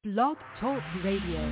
Blog Talk Radio.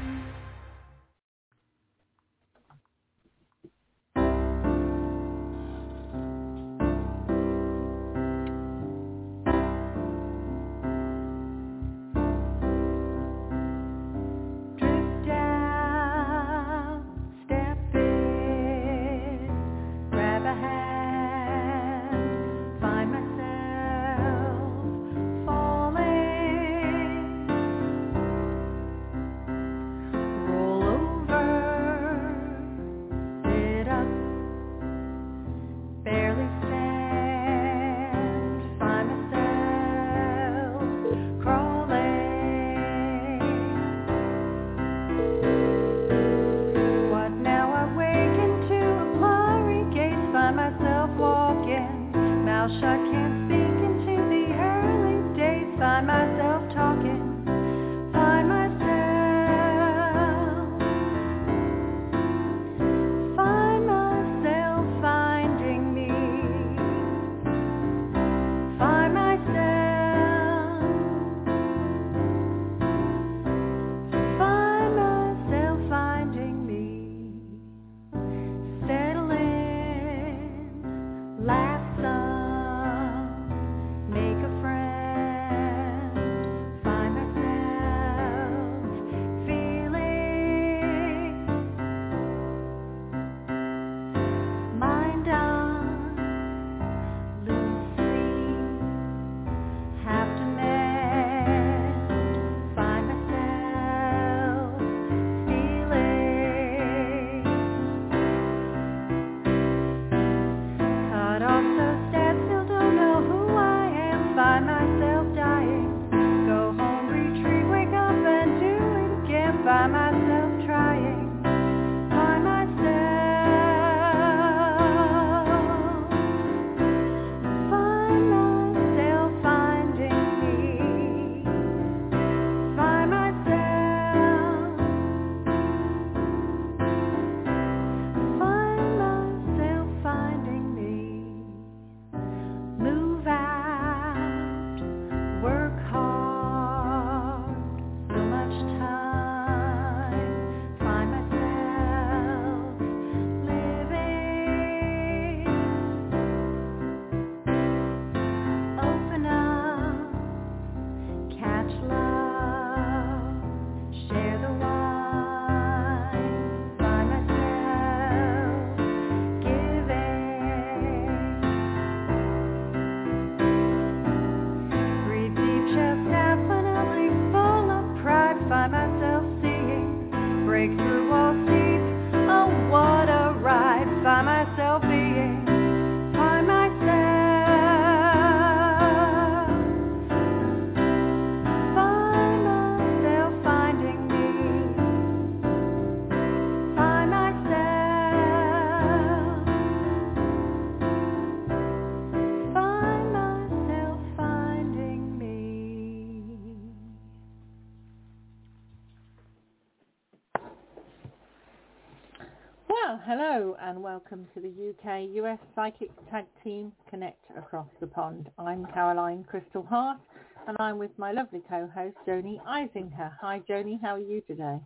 Hello and welcome to the UK-US Psychic Tag Team Connect Across the Pond. I'm Caroline Crystal Hart and I'm with my lovely co-host Joni Eisinger. Hi Joni, how are you today?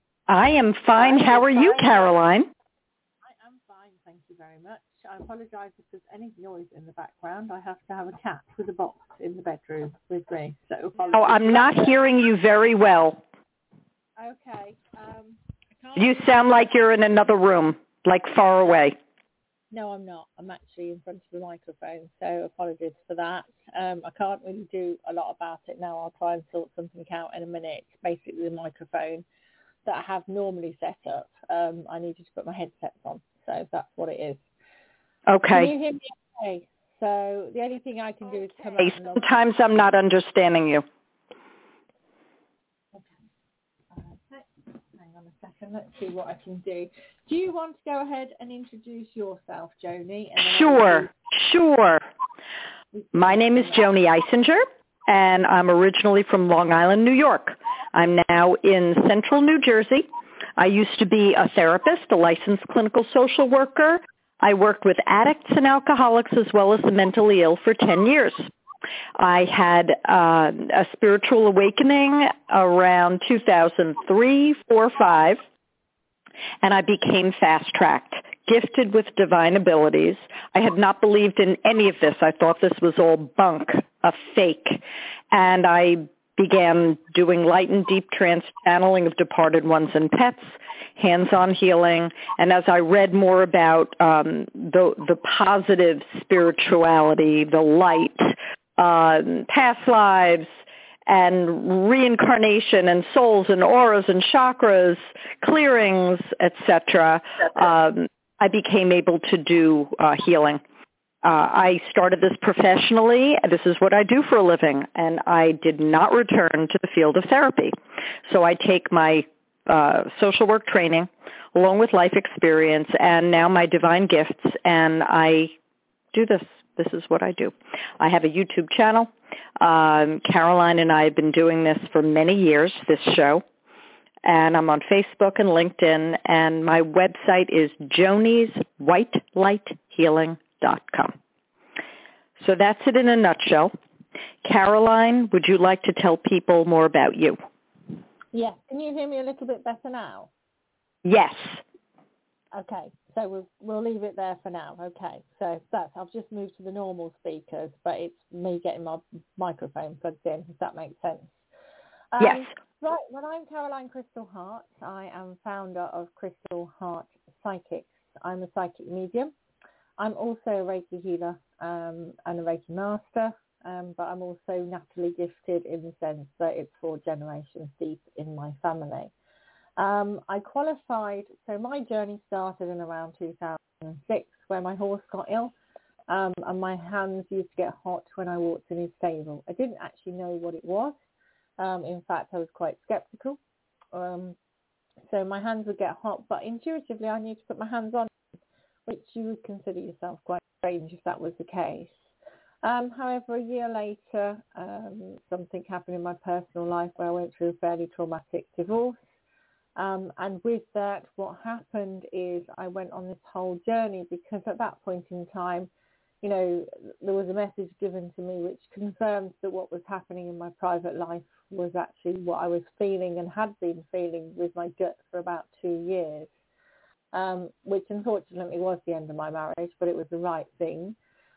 I am fine. How are you, Caroline? I am fine, thank you very much. I apologise if there's any noise in the background. I have to have a cat with a box in the bedroom with me. So oh, I'm not hearing you very well. Okay. You sound like you're in another room, like far away. No, I'm not. I'm actually in front of the microphone, so apologies for that. I can't really do a lot about it now. I'll try and sort something out in a minute. It's basically the microphone that I have normally set up. I needed to put my headsets on, so that's what it is. Okay. Can you hear me okay? So the only thing I can do is come out and sometimes I'm not understanding you. A second, let's see what I can do. Do you want to go ahead and introduce yourself, Joni? Sure. My name is Joni Eisinger, and I'm originally from Long Island, New York. I'm now in central New Jersey. I used to be a therapist, a licensed clinical social worker. I worked with addicts and alcoholics as well as the mentally ill for 10 years. I had a spiritual awakening around 2003, 4, 5, and I became fast-tracked, gifted with divine abilities. I had not believed in any of this. I thought this was all bunk, a fake, and I began doing light and deep trance channeling of departed ones and pets, hands-on healing, and as I read more about the positive spirituality, the light, past lives, and reincarnation, and souls, and auras, and chakras, clearings, etc., I became able to do healing. I started this professionally. This is what I do for a living, and I did not return to the field of therapy. So I take my social work training along with life experience and now my divine gifts, and I do this. This is what I do. I have a YouTube channel. Caroline and I have been doing this for many years, this show. And I'm on Facebook and LinkedIn, and my website is jonieswhitelightshealing.com. So that's it in a nutshell. Caroline, would you like to tell people more about you? Yes. Can you hear me a little bit better now? Yes. Okay. So we'll leave it there for now. Okay. So I've just moved to the normal speakers, but it's me getting my microphone plugged in, if that makes sense. Yes. Right. Well, I'm Caroline Crystal Hart. I am founder of Crystal Hart Psychics. I'm a psychic medium. I'm also a Reiki healer and a Reiki master, but I'm also naturally gifted in the sense that it's 4 generations deep in my family. I qualified, so my journey started in around 2006 where my horse got ill, and my hands used to get hot when I walked in his stable. I didn't actually know what it was. In fact, I was quite skeptical. So my hands would get hot, but intuitively I knew to put my hands on, which you would consider yourself quite strange if that was the case. However, a year later, something happened in my personal life where I went through a fairly traumatic divorce. And with that, what happened is I went on this whole journey because at that point in time, you know, there was a message given to me which confirmed that what was happening in my private life was actually what I was feeling and had been feeling with my gut for about 2 years, which unfortunately was the end of my marriage, but it was the right thing.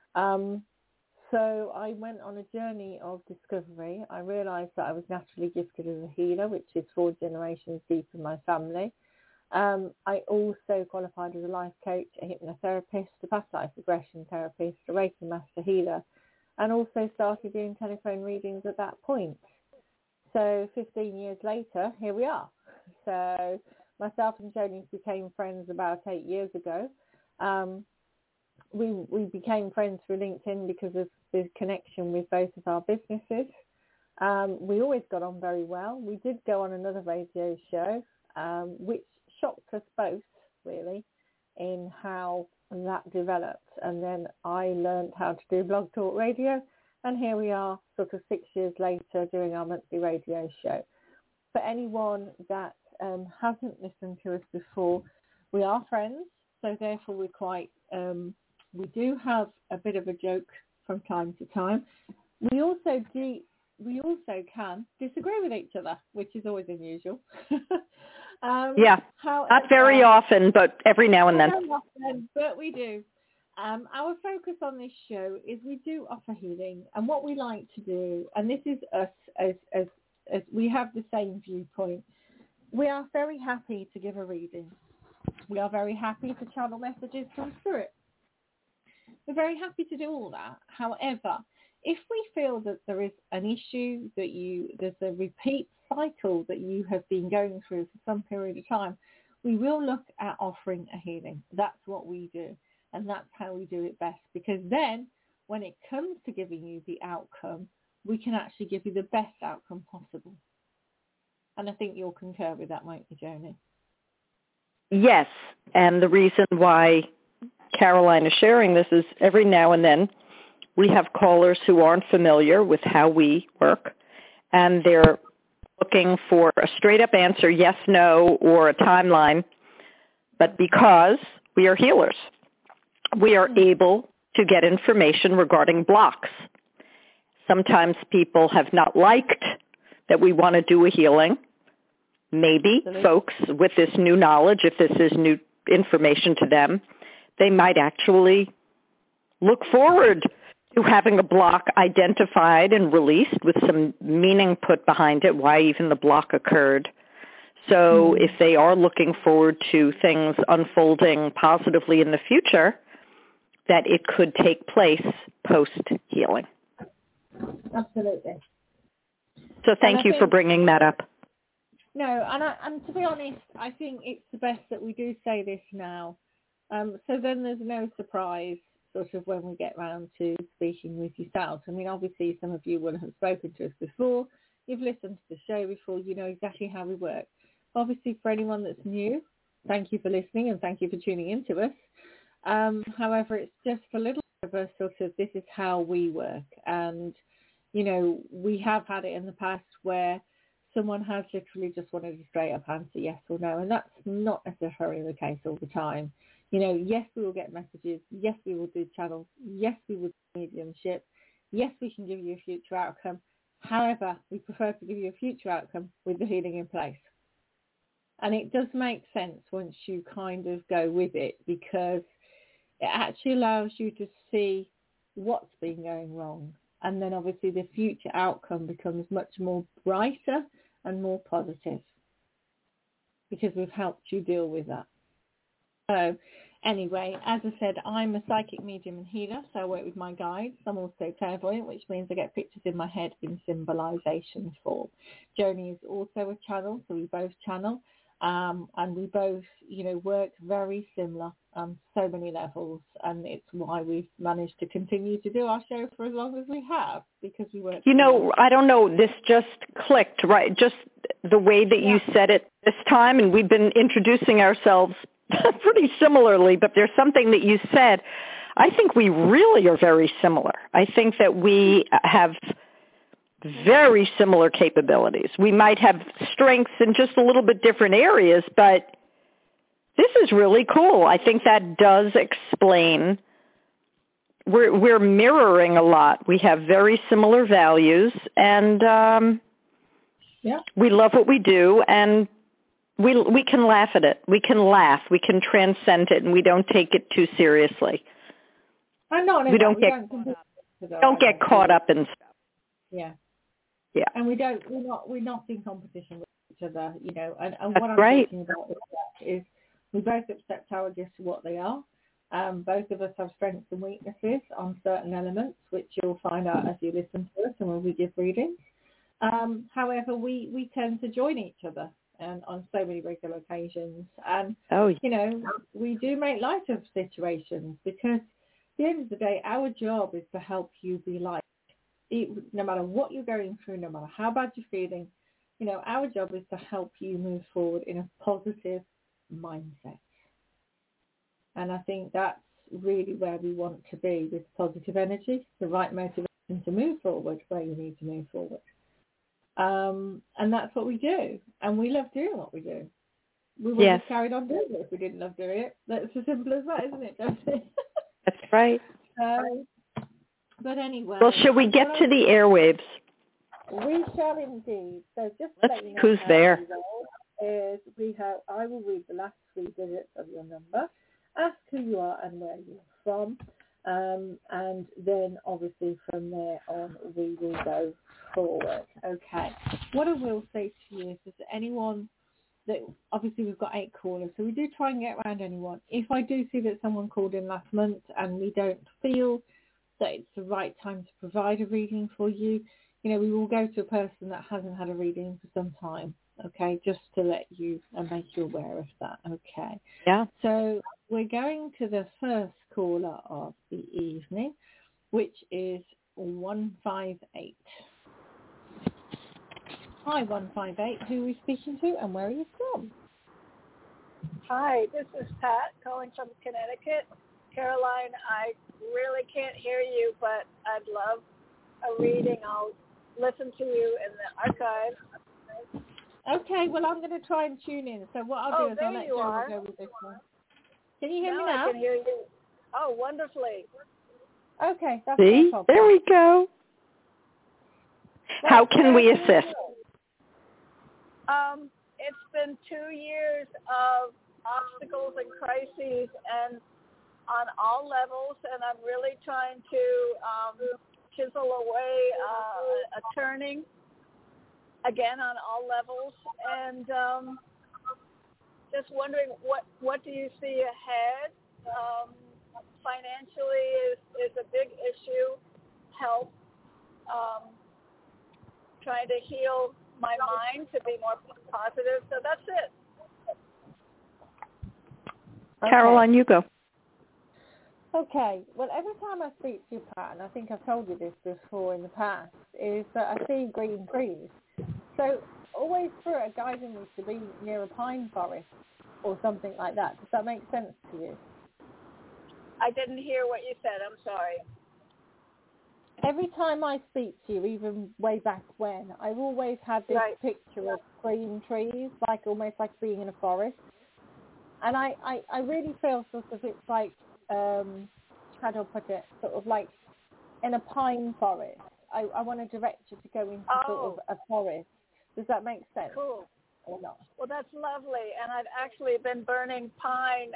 So I went on a journey of discovery. I realised that I was naturally gifted as a healer, which is 4 generations deep in my family. I also qualified as a life coach, a hypnotherapist, a past life regression therapist, a Reiki master healer, and also started doing telephone readings at that point. So 15 years later, here we are. So myself and Joni became friends about 8 years ago. We became friends through LinkedIn because of the connection with both of our businesses. We always got on very well. We did go on another radio show, which shocked us both, really, in how that developed. And then I learned how to do Blog Talk Radio, and here we are sort of 6 years later doing our monthly radio show. For anyone that hasn't listened to us before, we are friends, so therefore we're quite, we do have a bit of a joke from time to time. We also can disagree with each other, which is always unusual. Yeah, not very often, but every now and then. But we do. Our focus on this show is we do offer healing, and what we like to do, and this is us as we have the same viewpoint, we are very happy to give a reading. We are very happy to channel messages from spirit. We're very happy to do all that. However, if we feel that there is an issue, that there's a repeat cycle that you have been going through for some period of time, we will look at offering a healing. That's what we do. And that's how we do it best. Because then when it comes to giving you the outcome, we can actually give you the best outcome possible. And I think you'll concur with that, won't you, Joni? Yes. And the reason why Caroline is sharing this is every now and then we have callers who aren't familiar with how we work, and they're looking for a straight-up answer, yes, no, or a timeline. But because we are healers, we are able to get information regarding blocks. Sometimes people have not liked that we want to do a healing. Maybe folks with this new knowledge, if this is new information to them, they might actually look forward to having a block identified and released with some meaning put behind it, why even the block occurred. So if they are looking forward to things unfolding positively in the future, that it could take place post-healing. Absolutely. So thank you for bringing that up. No, and to be honest, I think it's the best that we do say this now. So then there's no surprise sort of when we get round to speaking with yourself. I mean, obviously some of you will have spoken to us before. You've listened to the show before. You know exactly how we work. Obviously, for anyone that's new, thank you for listening and thank you for tuning in to us. However, it's just a little bit of a sort of, this is how we work. And, you know, we have had it in the past where someone has literally just wanted a straight up answer, yes or no. And that's not necessarily the case all the time. You know, yes, we will get messages. Yes, we will do channels. Yes, we will do mediumship. Yes, we can give you a future outcome. However, we prefer to give you a future outcome with the healing in place. And it does make sense once you kind of go with it, because it actually allows you to see what's been going wrong. And then obviously the future outcome becomes much more brighter and more positive because we've helped you deal with that. So anyway, as I said, I'm a psychic medium and healer, so I work with my guides. I'm also clairvoyant, which means I get pictures in my head in symbolization form. Joni is also a channel, so we both channel. And we both, you know, work very similar on so many levels, and it's why we've managed to continue to do our show for as long as we have, because we work. You know, I don't know, this just clicked, right? Just the way that you said it this time, and we've been introducing ourselves pretty similarly, but there's something that you said. I think we really are very similar. I think that we have very similar capabilities. We might have strengths in just a little bit different areas, but this is really cool. I think that does explain. We're mirroring a lot. We have very similar values, and we love what we do, and we can laugh at it. We can laugh. We can transcend it, and we don't take it too seriously. We don't get caught up in stuff. Yeah. Yeah. And we're not in competition with each other, you know. And what I'm talking about is we both accept our gifts for what they are. Both of us have strengths and weaknesses on certain elements, which you'll find out as you listen to us and when we give readings. However, we tend to join each other and on so many regular occasions. And, you know, we do make light of situations because at the end of the day, our job is to help you be light. No matter what you're going through, no matter how bad you're feeling, you know, our job is to help you move forward in a positive mindset. And I think that's really where we want to be, with positive energy, the right motivation to move forward where you need to move forward. And that's what we do. And we love doing what we do. We would have carried on doing it if we didn't love doing it. That's as simple as that, isn't it, Josie? That's right. But anyway. Well, shall we get to the airwaves? We shall indeed. So just let's let you know who's there. I will read the last 3 digits of your number, ask who you are and where you're from, and then obviously from there on we will go forward. Okay. What I will say to you is that anyone that, obviously we've got 8 callers, so we do try and get around anyone. If I do see that someone called in last month and we don't feel that it's the right time to provide a reading for you, you know, we will go to a person that hasn't had a reading for some time, okay, just to let you and make you aware of that, okay? Yeah. So we're going to the first caller of the evening, which is 158. Hi, 158. Who are we speaking to and where are you from? Hi, this is Pat calling from Connecticut. Caroline, I really can't hear you, but I'd love a reading. I'll listen to you in the archive. Okay, well, I'm going to try and tune in. So what I'll do is I'll let Joe go with this one. Can you hear me now? I can hear you. Oh, wonderfully. Okay, that's See? no problem. There we go. How can we assist? It's been 2 years of obstacles and crises, and on all levels, and I'm really trying to chisel away a turning again on all levels, and just wondering what do you see ahead? Financially is a big issue. Health, trying to heal my mind to be more positive. So that's it. Okay. Caroline, you go. Okay. Well, every time I speak to you, Pat, and I think I've told you this before in the past, is that I see green trees. So always through it, guiding me to be near a pine forest or something like that. Does that make sense to you? I didn't hear what you said. I'm sorry. Every time I speak to you, even way back when, I've always had this picture of green trees, like almost like being in a forest. And I really feel sort of it's like, how do I put it, sort of like in a pine forest. I want to direct you to go into sort of a forest. Does that make sense? Cool. Or not? Well, that's lovely. And I've actually been burning pine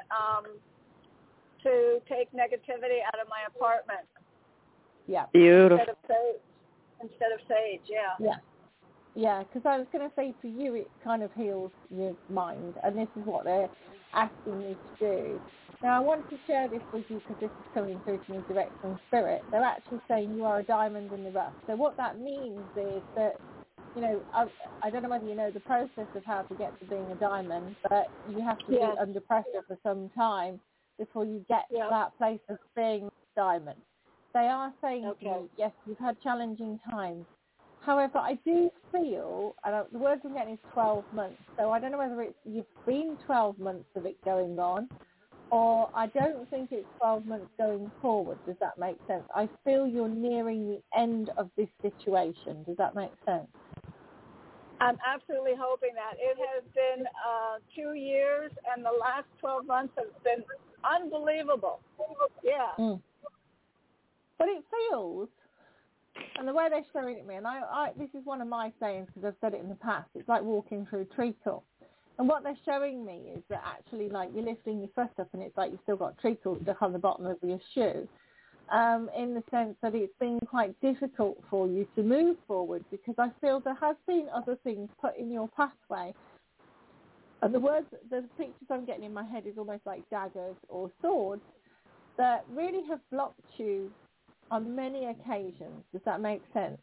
to take negativity out of my apartment. Yeah. Beautiful. Instead of sage, yeah. Yeah. Yeah, because I was going to say for you, it kind of heals your mind, and this is what they're asking you to do. Now, I want to share this with you because this is coming through to me direct from Spirit. They're actually saying you are a diamond in the rough. So what that means is that, you know, I don't know whether you know the process of how to get to being a diamond, but you have to be under pressure for some time before you get to that place of being a diamond. They are saying to me, yes, you've had challenging times. However, I do feel, and the word I'm getting is 12 months, so I don't know whether you've been 12 months of it going on, or I don't think it's 12 months going forward. Does that make sense? I feel you're nearing the end of this situation. Does that make sense? I'm absolutely hoping that. It has been 2 years, and the last 12 months have been unbelievable. Yeah. Mm. But it feels, and the way they're showing it me, and I this is one of my sayings because I've said it in the past, it's like walking through treacle. And what they're showing me is that actually, like, you're lifting your foot up and it's like you've still got treacle stuck on the bottom of your shoe, in the sense that it's been quite difficult for you to move forward because I feel there has been other things put in your pathway. And the pictures I'm getting in my head is almost like daggers or swords that really have blocked you on many occasions. Does that make sense?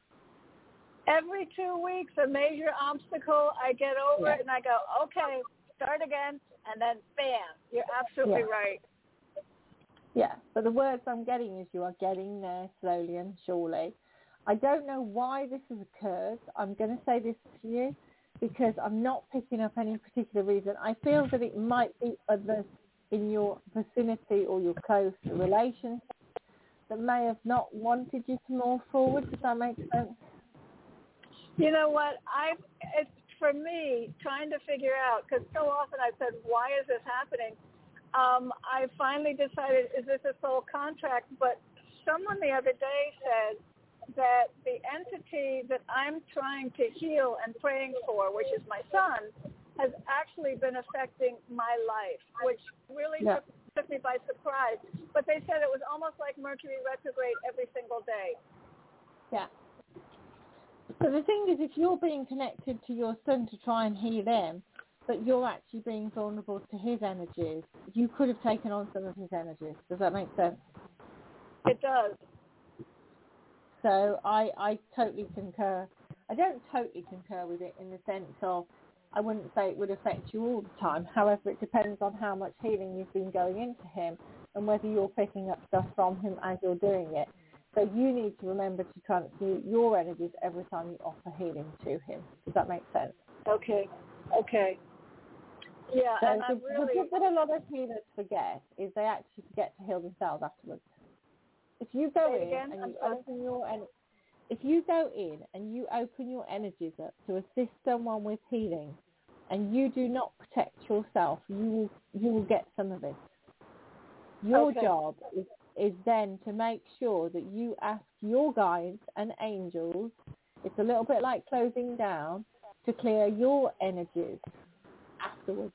Every 2 weeks, a major obstacle, I get over it and I go, okay, start again, and then bam, you're absolutely right. Yeah, but the words I'm getting is you are getting there slowly and surely. I don't know why this has occurred. I'm going to say this to you because I'm not picking up any particular reason. I feel that it might be others in your vicinity or your close relationship that may have not wanted you to move forward. Does that make sense? You know what? It's for me trying to figure out, because so often I've said, why is this happening? I finally decided, is this a soul contract? But someone the other day said that the entity that I'm trying to heal and praying for, which is my son, has actually been affecting my life, which really took me by surprise. But they said it was almost like Mercury retrograde every single day. Yeah. So the thing is, if you're being connected to your son to try and heal him, but you're actually being vulnerable to his energies, you could have taken on some of his energies. Does that make sense? It does. So I totally concur. I don't totally concur with it in the sense of I wouldn't say it would affect you all the time. However, it depends on how much healing you've been going into him and whether you're picking up stuff from him as you're doing it. So you need to remember to transmute your energies every time you offer healing to him. Does that make sense? Okay. Yeah, so and I'm really... The thing that a lot of healers forget is they actually forget to heal themselves afterwards. If you go in and you open your if you go in and you open your energies up to assist someone with healing, and you do not protect yourself, you will get some of it. Your job is then to make sure that you ask your guides and angels It's a little bit like closing down to clear your energies afterwards.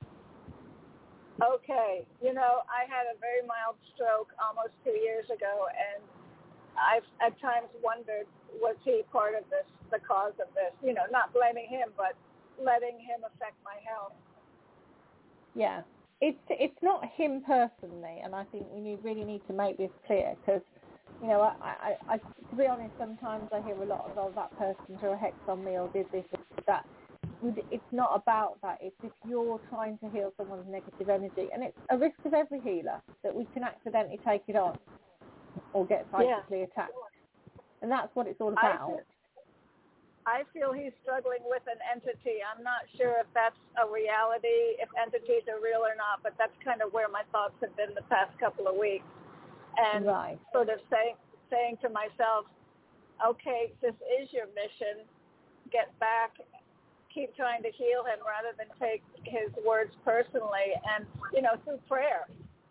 Okay. You know, I had a very mild stroke almost 2 years ago, and I've at times wondered, was he part of this, the cause of this? You know, not blaming him, but letting him affect my health. Yeah. It's not him personally, and I think we really need to make this clear, because, you know, I to be honest, sometimes I hear a lot of, oh, that person threw a hex on me or did this or that. It's not about that. It's if you're trying to heal someone's negative energy, and it's a risk of every healer that we can accidentally take it on or get psychically attacked, and that's what it's all about. I feel he's struggling with an entity. I'm not sure if that's a reality, if entities are real or not, but that's kind of where my thoughts have been the past couple of weeks. And sort of saying to myself, okay, this is your mission. Get back, keep trying to heal him rather than take his words personally, and, you know, through prayer.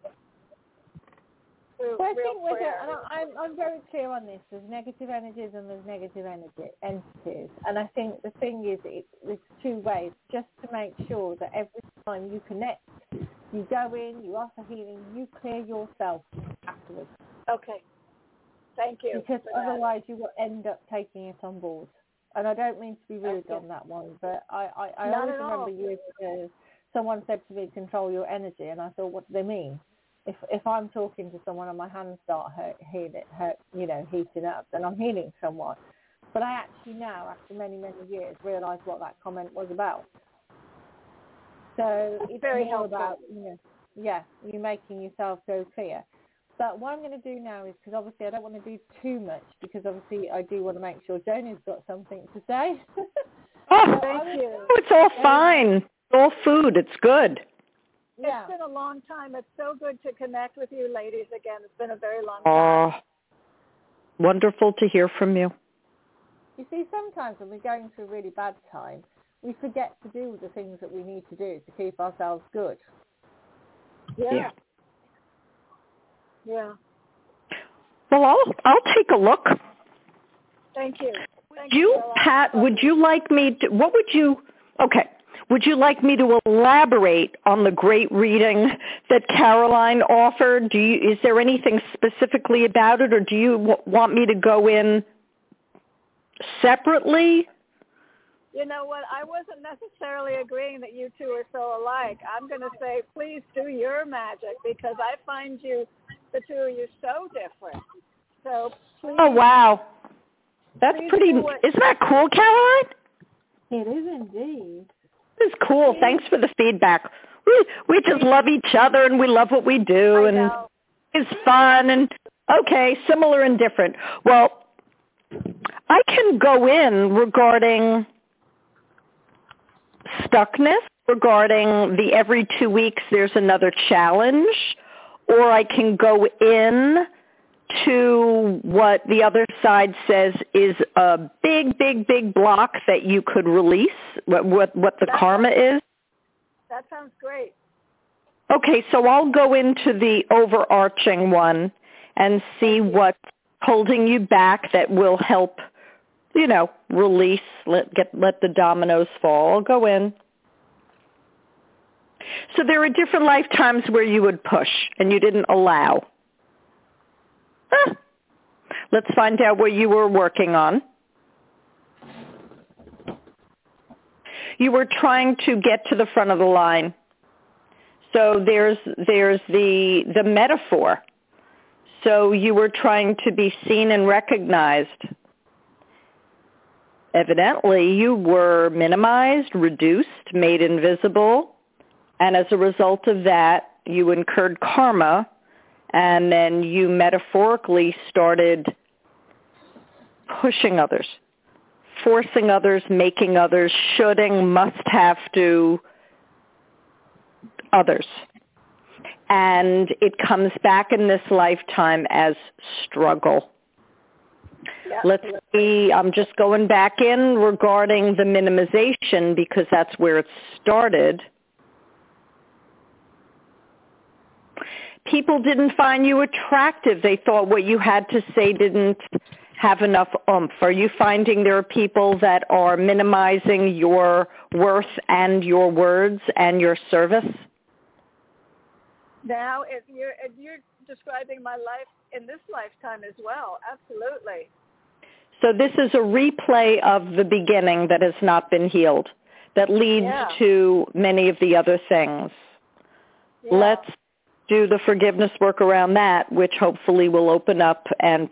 Well, I think I'm very clear on this. There's negative energies and there's negative entities. And I think the thing is, it's two ways, just to make sure that every time you connect, you go in, you offer healing, you clear yourself afterwards. Okay. Thank you. Because otherwise you will end up taking it on board. And I don't mean to be rude on that one, but I always remember years ago, someone said to me, control your energy. And I thought, what do they mean? If I'm talking to someone and my hands start heating up, then I'm healing someone. But I actually now, after many, many years, realise what that comment was about. So it's very more helpful. about, you making yourself go clear. But what I'm going to do now is, because obviously I don't want to do too much, because obviously I do want to make sure Joni's got something to say. Thank you. It's all fine. It's all food. It's good. Yeah. It's been a long time. It's so good to connect with you ladies again. It's been a very long time. Wonderful to hear from you. You see, sometimes when we're going through a really bad time, we forget to do the things that we need to do to keep ourselves good. Yeah. Yeah. Well, I'll take a look. Thank you. Pat, would you like me to, would you like me to elaborate on the great reading that Caroline offered? Is there anything specifically about it, or do you want me to go in separately? You know what? I wasn't necessarily agreeing that you two are so alike. I'm going to say, please do your magic, because I find the two of you so different. So please. Oh, wow. That's pretty, isn't that cool, Caroline? It is indeed. This is cool. Thanks for the feedback. We just love each other, and we love what we do, and it's fun, and okay, similar and different. Well, I can go in regarding stuckness, regarding the every 2 weeks there's another challenge, or I can go in to what the other side says is a big, big, big block that you could release, what the karma is. That sounds great. Okay, so I'll go into the overarching one and see what's holding you back that will help, release, let the dominoes fall. I'll go in. So there are different lifetimes where you would push and you didn't allow. Let's find out what you were working on. You were trying to get to the front of the line. So there's the metaphor. So you were trying to be seen and recognized. Evidently, you were minimized, reduced, made invisible, and as a result of that, you incurred karma. And then you metaphorically started pushing others, forcing others, making others, shoulding, must have to others. And it comes back in this lifetime as struggle. Yeah. Let's see, I'm just going back in regarding the minimization because that's where it started. People didn't find you attractive. They thought what you had to say didn't have enough oomph? Are you finding there are people that are minimizing your worth and your words and your service? Now, if you're describing my life in this lifetime as well, absolutely. So this is a replay of the beginning that has not been healed, that leads to many of the other things. Yeah. Let's do the forgiveness work around that, which hopefully will open up and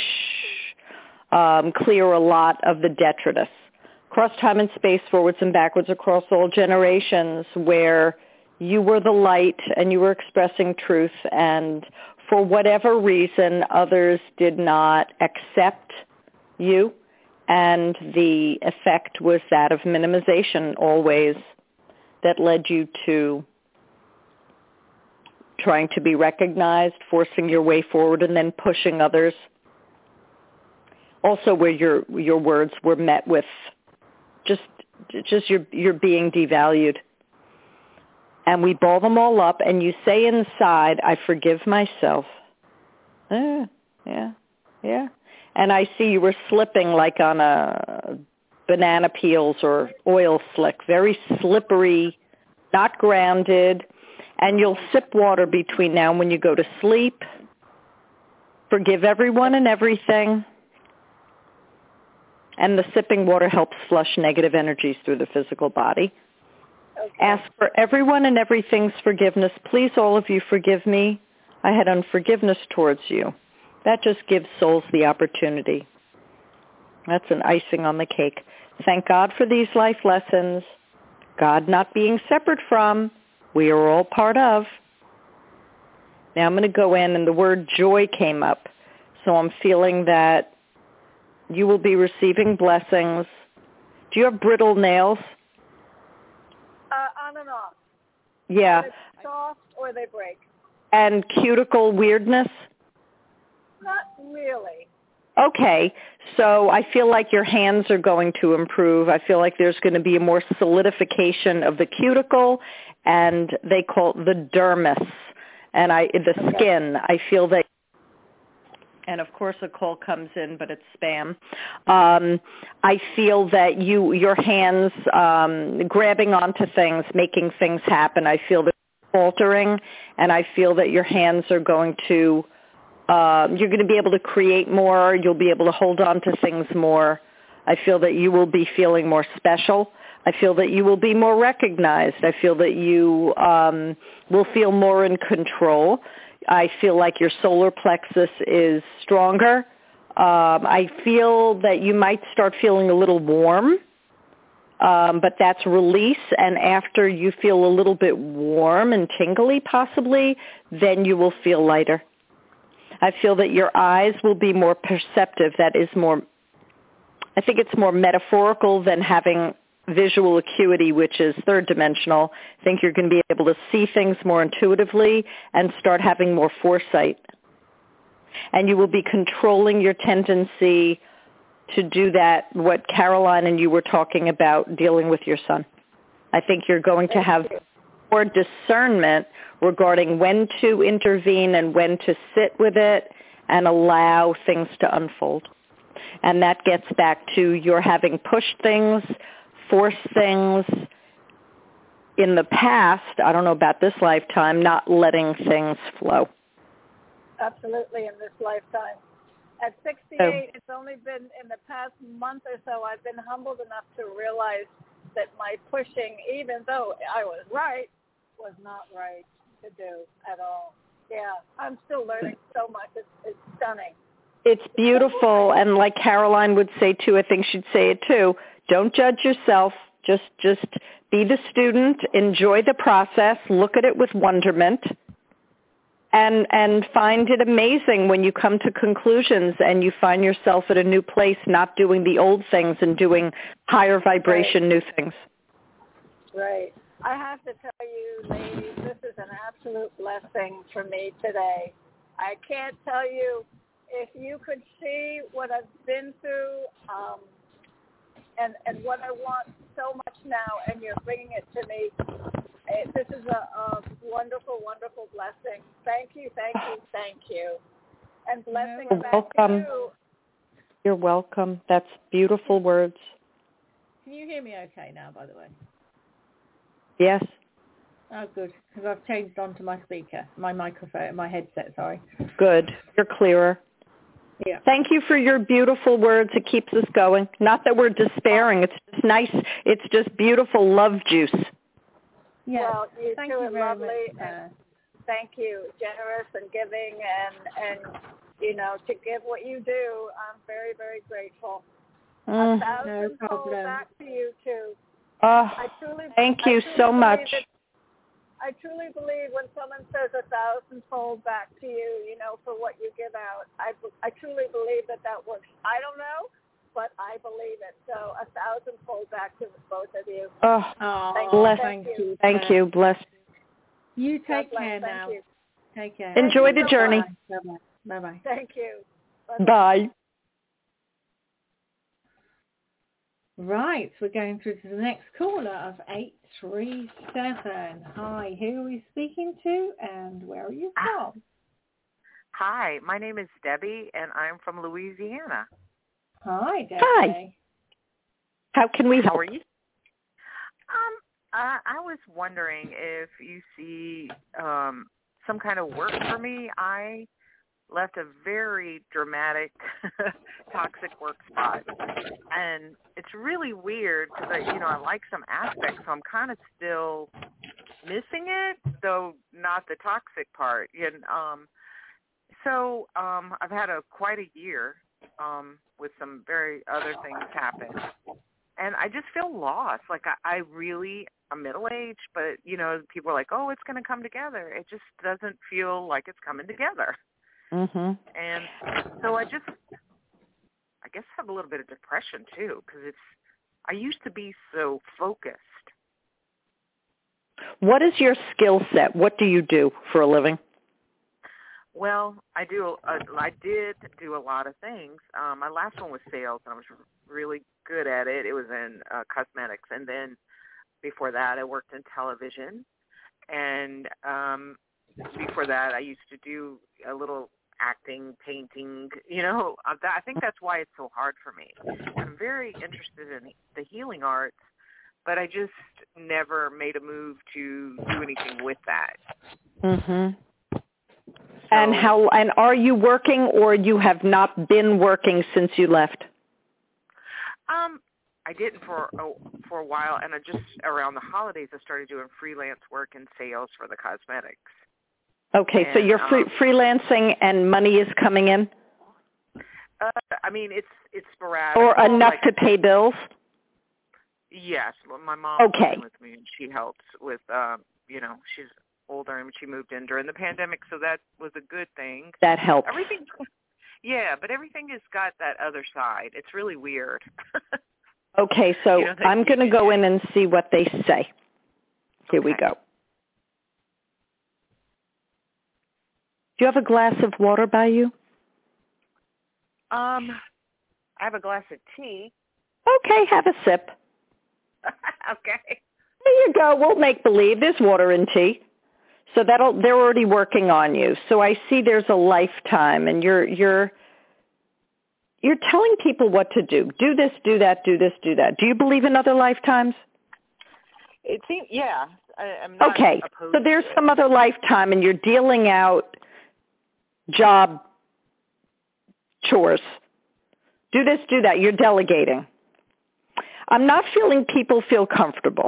clear a lot of the detritus. Across time and space, forwards and backwards, across all generations, where you were the light and you were expressing truth, and for whatever reason, others did not accept you, and the effect was that of minimization always, that led you to trying to be recognized, forcing your way forward, and then pushing others. Also where your words were met with just your being devalued. And we ball them all up, and you say inside, I forgive myself. Yeah. And I see you were slipping like on a banana peels or oil slick, very slippery, not grounded, and you'll sip water between now and when you go to sleep. Forgive everyone and everything. And the sipping water helps flush negative energies through the physical body. Okay. Ask for everyone and everything's forgiveness. Please, all of you, forgive me. I had unforgiveness towards you. That just gives souls the opportunity. That's an icing on the cake. Thank God for these life lessons. God not being separate from, we are all part of. Now I'm going to go in, and the word joy came up. So I'm feeling that you will be receiving blessings. Do you have brittle nails? On and off. Yeah. They're soft or they break. And cuticle weirdness? Not really. Okay. So I feel like your hands are going to improve. I feel like there's going to be a more solidification of the cuticle, and they call it the dermis, and the skin. I feel that. And of course a call comes in, but it's spam. I feel that your hands grabbing onto things, making things happen. I feel that faltering, and I feel that your hands are going to, you're going to be able to create more. You'll be able to hold on to things more. I feel that you will be feeling more special. I feel that you will be more recognized. I feel that you will feel more in control. I feel like your solar plexus is stronger. I feel that you might start feeling a little warm, but that's release. And after you feel a little bit warm and tingly possibly, then you will feel lighter. I feel that your eyes will be more perceptive. That is more, I think it's more metaphorical than having visual acuity, which is third dimensional. I think you're going to be able to see things more intuitively and start having more foresight. And you will be controlling your tendency to do that, what Caroline and you were talking about, dealing with your son. I think you're going to have more discernment regarding when to intervene and when to sit with it and allow things to unfold. And that gets back to your having pushed things, force things in the past, I don't know about this lifetime, not letting things flow. Absolutely, in this lifetime. At 68, it's only been in the past month or so I've been humbled enough to realize that my pushing, even though I was right, was not right to do at all. Yeah, I'm still learning so much. It's stunning. It's beautiful, and like Caroline would say too, I think she'd say it too, don't judge yourself. Just be the student, enjoy the process, look at it with wonderment, and find it amazing when you come to conclusions and you find yourself at a new place, not doing the old things and doing higher vibration new things. Right. I have to tell you, ladies, this is an absolute blessing for me today. I can't tell you, if you could see what I've been through, and what I want so much now, and you're bringing it to me. This is a wonderful, wonderful blessing. Thank you. And blessing back to you. You're welcome. That's beautiful words. Can you hear me okay now, by the way? Yes. Oh, good, because I've changed onto my speaker, my microphone, my headset, sorry. Good. You're clearer. Yeah. Thank you for your beautiful words. It keeps us going. Not that we're despairing. It's just nice. It's just beautiful love juice. Yes. Well, you Thank two you are very lovely. much. And thank you. Generous and giving and you know, to give what you do. I'm very, very grateful. No 1,000-fold problem. back to you too. Oh, thank you so much. I truly believe when someone says 1,000-fold back to you, you know, for what you give out, I truly believe that works. I don't know, but I believe it. So 1,000-fold back to both of you. Oh, bless. Thank you. Thank you. Bless. You take God bless. care Thank now. you. Take care. Enjoy the journey. Bye-bye. Bye-bye. Thank you. Bye. Right, we're going through to the next caller of 837. Hi, who are we speaking to and where are you from? Hi, my name is Debbie and I'm from Louisiana. Hi, Debbie. Hi. How can we help? How are you? I was wondering if you see some kind of work for me. I left a very dramatic, toxic work spot. And it's really weird because, I like some aspects, so I'm kind of still missing it, though not the toxic part. And so I've had quite a year with some very other things happen. And I just feel lost. Like I'm middle-aged, but, people are like, oh, it's going to come together. It just doesn't feel like it's coming together. Mm-hmm. And so I guess have a little bit of depression too, because I used to be so focused. What is your skill set? What do you do for a living? Well, I did do a lot of things. My last one was sales, and I was really good at it. It was in cosmetics, and then before that, I worked in television, and before that, I used to do a little acting, painting, I think that's why it's so hard for me. I'm very interested in the healing arts, but I just never made a move to do anything with that. Mhm. So, and are you working or you have not been working since you left? I didn't for a while, and I just around the holidays I started doing freelance work and sales for the cosmetics. Okay, so you're freelancing and money is coming in? It's sporadic. Or enough to pay bills? Yes. My mom's living with me, and she helps with, she's older, and she moved in during the pandemic, so that was a good thing. That helps. Yeah, but everything has got that other side. It's really weird. Okay, so I'm going to go in and see what they say. Here we go. Do you have a glass of water by you? I have a glass of tea. Okay, have a sip. Okay. There you go. We'll make believe. There's water in tea. So they're already working on you. So I see there's a lifetime, and you're telling people what to do. Do this, do that, do this, do that. Do you believe in other lifetimes? It seems, yeah. I'm not okay. So there's some other lifetime, and you're dealing out job chores. Do this, do that. You're delegating. I'm not feeling people feel comfortable.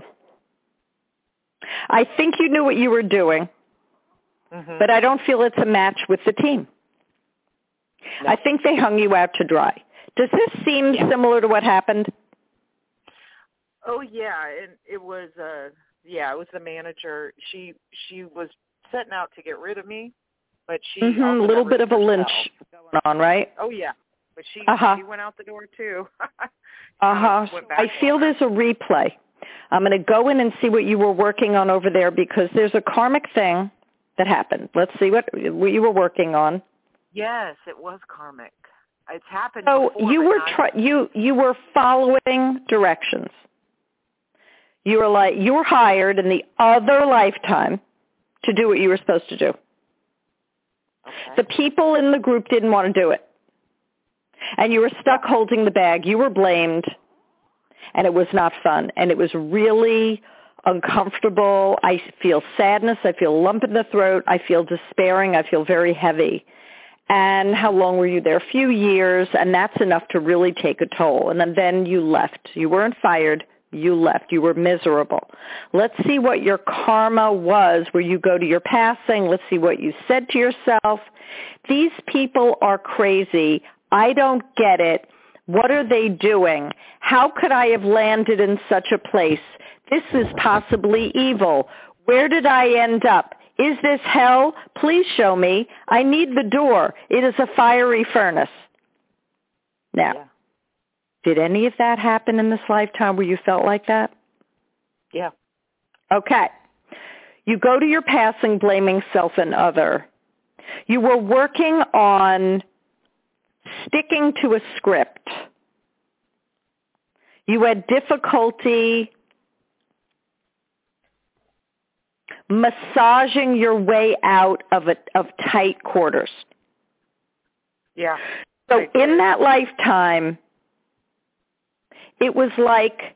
I think you knew what you were doing, but I don't feel it's a match with the team. No. I think they hung you out to dry. Does this seem similar to what happened? Oh, yeah, and it was it was the manager. She was setting out to get rid of me, but she a little bit of a lynch going on, right? Oh, yeah, but she went out the door, too. I feel there's a replay. I'm going to go in and see what you were working on over there because there's a karmic thing that happened. Let's see what you were working on. Yes, it was karmic. It's happened so before. So you were following directions. You were hired in the other lifetime to do what you were supposed to do. Okay. The people in the group didn't want to do it. And you were stuck holding the bag. You were blamed, and it was not fun. And it was really uncomfortable. I feel sadness. I feel a lump in the throat. I feel despairing. I feel very heavy. And how long were you there? A few years, and that's enough to really take a toll. And then you left. You weren't fired. You left. You were miserable. Let's see what your karma was where you go to your passing. Let's see what you said to yourself. These people are crazy. I don't get it. What are they doing? How could I have landed in such a place? This is possibly evil. Where did I end up? Is this hell? Please show me. I need the door. It is a fiery furnace. Now, did any of that happen in this lifetime where you felt like that? Yeah. Okay. You go to your passing blaming self and other. You were working on sticking to a script. You had difficulty massaging your way out of tight quarters. Yeah. So in that lifetime, it was like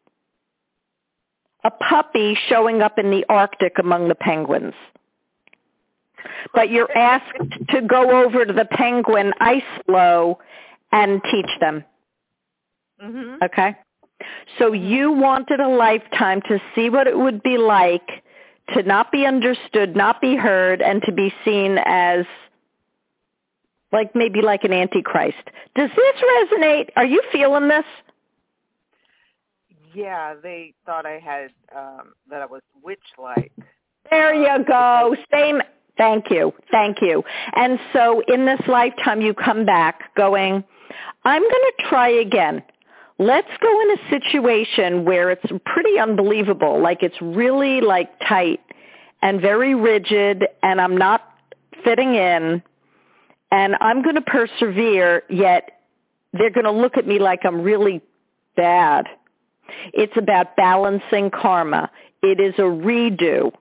a puppy showing up in the Arctic among the penguins. But you're asked to go over to the penguin ice floe and teach them. Mm-hmm. Okay? So you wanted a lifetime to see what it would be like to not be understood, not be heard, and to be seen as maybe like an antichrist. Does this resonate? Are you feeling this? Yeah, they thought I had, that I was witch-like. There you go. Same. Thank you. And so in this lifetime, you come back going, I'm going to try again. Let's go in a situation where it's pretty unbelievable, like it's really tight and very rigid, and I'm not fitting in, and I'm going to persevere, yet they're going to look at me like I'm really bad. It's about balancing karma. It is a redo.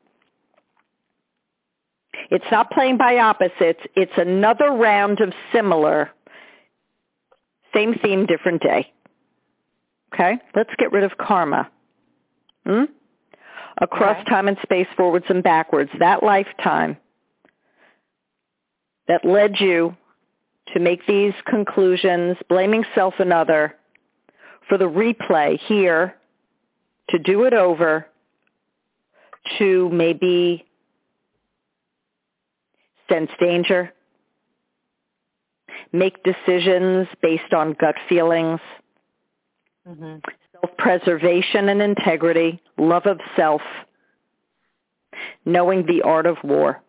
It's not playing by opposites. It's another round of similar. Same theme, different day. Okay? Let's get rid of karma. Across time and space, forwards and backwards. That lifetime that led you to make these conclusions, blaming self and other, for the replay here, to do it over, to maybe sense danger, make decisions based on gut feelings, self-preservation and integrity, love of self, knowing the art of war.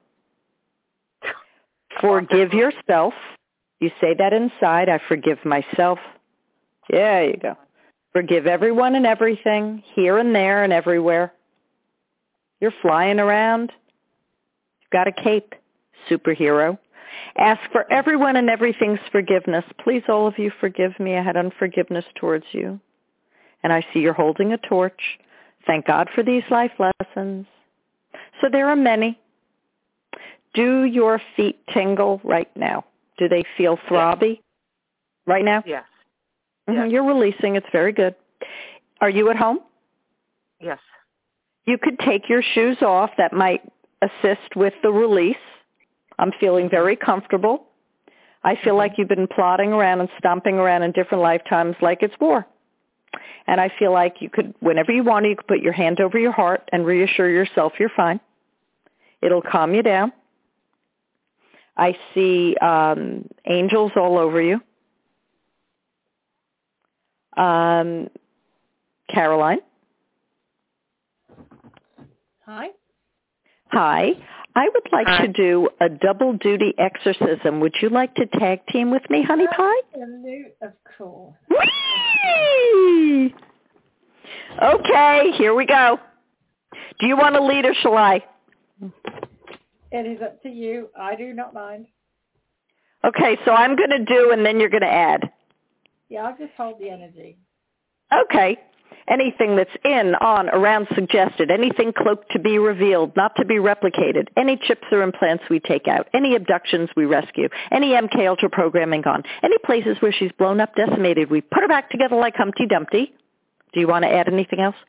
Forgive yourself. You say that inside, I forgive myself. There you go. Forgive everyone and everything, here and there and everywhere. You're flying around. You've got a cape, superhero. Ask for everyone and everything's forgiveness. Please, all of you, forgive me. I had unforgiveness towards you. And I see you're holding a torch. Thank God for these life lessons. So there are many. Do your feet tingle right now? Do they feel throbby right now? Yes. Mm-hmm. You're releasing. It's very good. Are you at home? Yes. You could take your shoes off. That might assist with the release. I'm feeling very comfortable. I feel like you've been plodding around and stomping around in different lifetimes like it's war. And I feel like you could, whenever you want to, you could put your hand over your heart and reassure yourself you're fine. It'll calm you down. I see angels all over you. Caroline? Hi. Hi. I would like to do a double duty exorcism. Would you like to tag team with me, honey pie? Absolute, of course. Whee! Okay, here we go. Do you want to lead or shall I? It is up to you. I do not mind. Okay, so I'm going to do and then you're going to add. Yeah, I'll just hold the energy. Okay. anything that's in, on, around suggested, anything cloaked to be revealed, not to be replicated, any chips or implants we take out, any abductions we rescue, any MK Ultra programming gone, any places where she's blown up, decimated, we put her back together like Humpty Dumpty. Do you want to add anything else?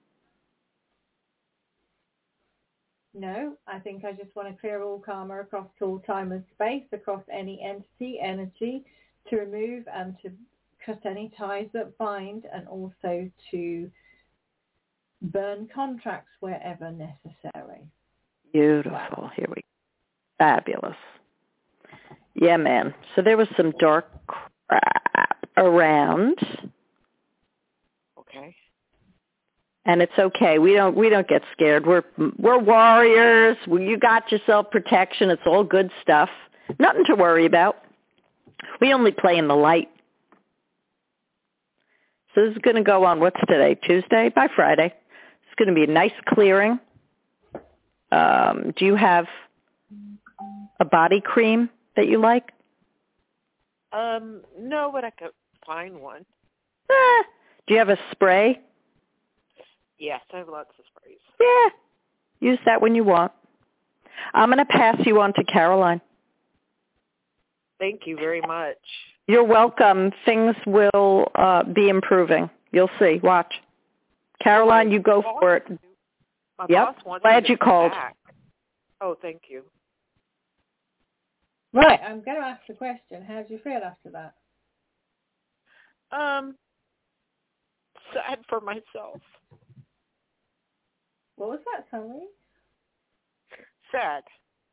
No, I think I just want to clear all karma across all time and space, across any entity, energy, to remove and to cut any ties that bind, and also to burn contracts wherever necessary. Beautiful. Wow. Here we go. Fabulous. Yeah, man. So there was some dark crap around. Okay. And it's okay. We don't get scared. We're warriors. You got yourself protection. It's all good stuff. Nothing to worry about. We only play in the light. So this is going to go on, what's today? Tuesday? By Friday. It's going to be a nice clearing. Do you have a body cream that you like? No, but I could find one. Do you have a spray? Yes, I have lots of sprays. Yeah. Use that when you want. I'm going to pass you on to Caroline. Thank you very much. You're welcome. Things will be improving. You'll see. Watch. Caroline, you go for it. My yep. boss wants Glad you called. Back. Oh, thank you. Right, I'm going to ask the question. How do you feel after that? Sad for myself. What was that, sorry? Sad.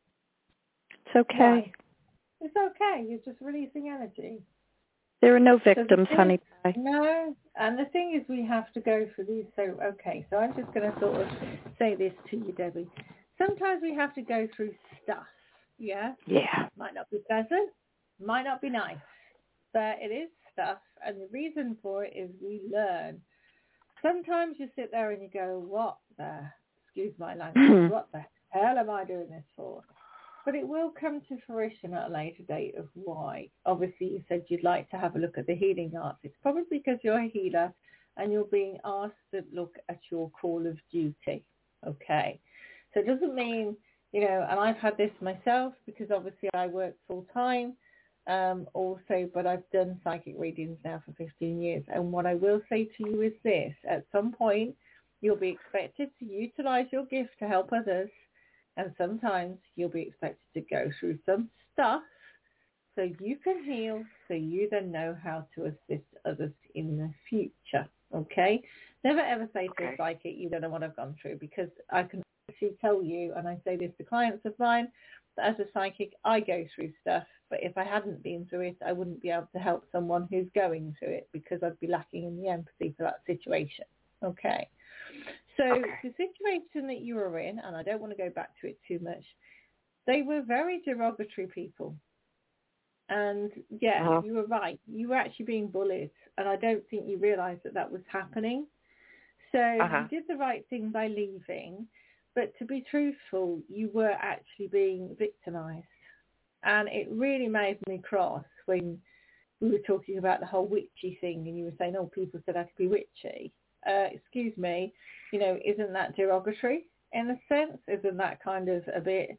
It's okay. Why? It's okay. You're just releasing energy. There are no victims, honey pie. No, and the thing is we have to go through these. So I'm just going to sort of say this to you, Debbie. Sometimes we have to go through stuff, yeah? Yeah. Might not be pleasant, might not be nice, but it is stuff, and the reason for it is we learn. Sometimes you sit there and you go, what the, excuse my language, what the hell am I doing this for? But it will come to fruition at a later date of why. Obviously, you said you'd like to have a look at the healing arts. It's probably because you're a healer and you're being asked to look at your call of duty. Okay. So it doesn't mean, and I've had this myself because obviously I work full time also, but I've done psychic readings now for 15 years. And what I will say to you is this. At some point, you'll be expected to utilize your gift to help others. And sometimes you'll be expected to go through some stuff so you can heal, so you then know how to assist others in the future, okay? Never ever say to a psychic, you don't know what I've gone through, because I can actually tell you, and I say this to clients of mine, that as a psychic, I go through stuff, but if I hadn't been through it, I wouldn't be able to help someone who's going through it because I'd be lacking in the empathy for that situation, okay? So the situation that you were in, and I don't want to go back to it too much, they were very derogatory people. And, you were right. You were actually being bullied, and I don't think you realised that was happening. So you did the right thing by leaving, but to be truthful, you were actually being victimised. And it really made me cross when we were talking about the whole witchy thing, and you were saying, people said I could be witchy. Excuse me, isn't that derogatory in a sense? Isn't that kind of a bit,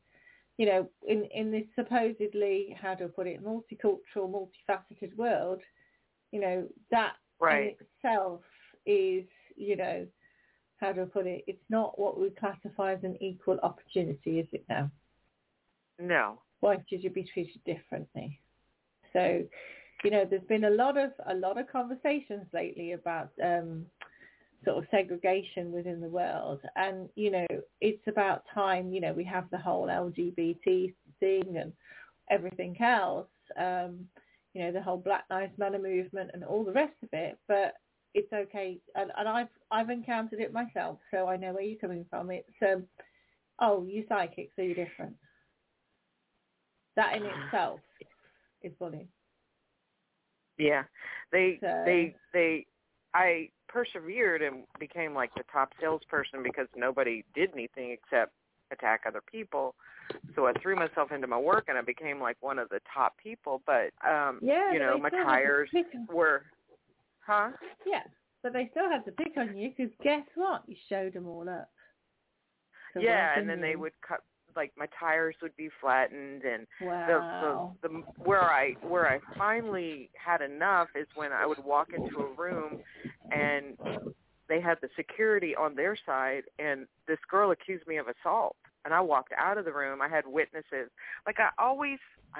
in this supposedly, how do I put it, multicultural, multifaceted world, that in itself is, how do I put it, it's not what we classify as an equal opportunity, is it now? No. Why should you be treated differently? So, there's been a lot of conversations lately about sort of segregation within the world, and it's about time. We have the whole LGBT thing and everything else, the whole Black Lives Matter movement and all the rest of it, but it's okay, and I've encountered it myself, so I know where you're coming from. It's you're psychic, so you're different. That in itself is bullying. Yeah, I persevered and became like the top salesperson because nobody did anything except attack other people. So I threw myself into my work and I became like one of the top people. But, my tires were, Yeah, But they still had to pick on you because guess what? You showed them all up. So yeah, and then they would cut, like my tires would be flattened, and wow. the where I finally had enough is when I would walk into a room and they had the security on their side, and this girl accused me of assault, and I walked out of the room. I had witnesses. Like I always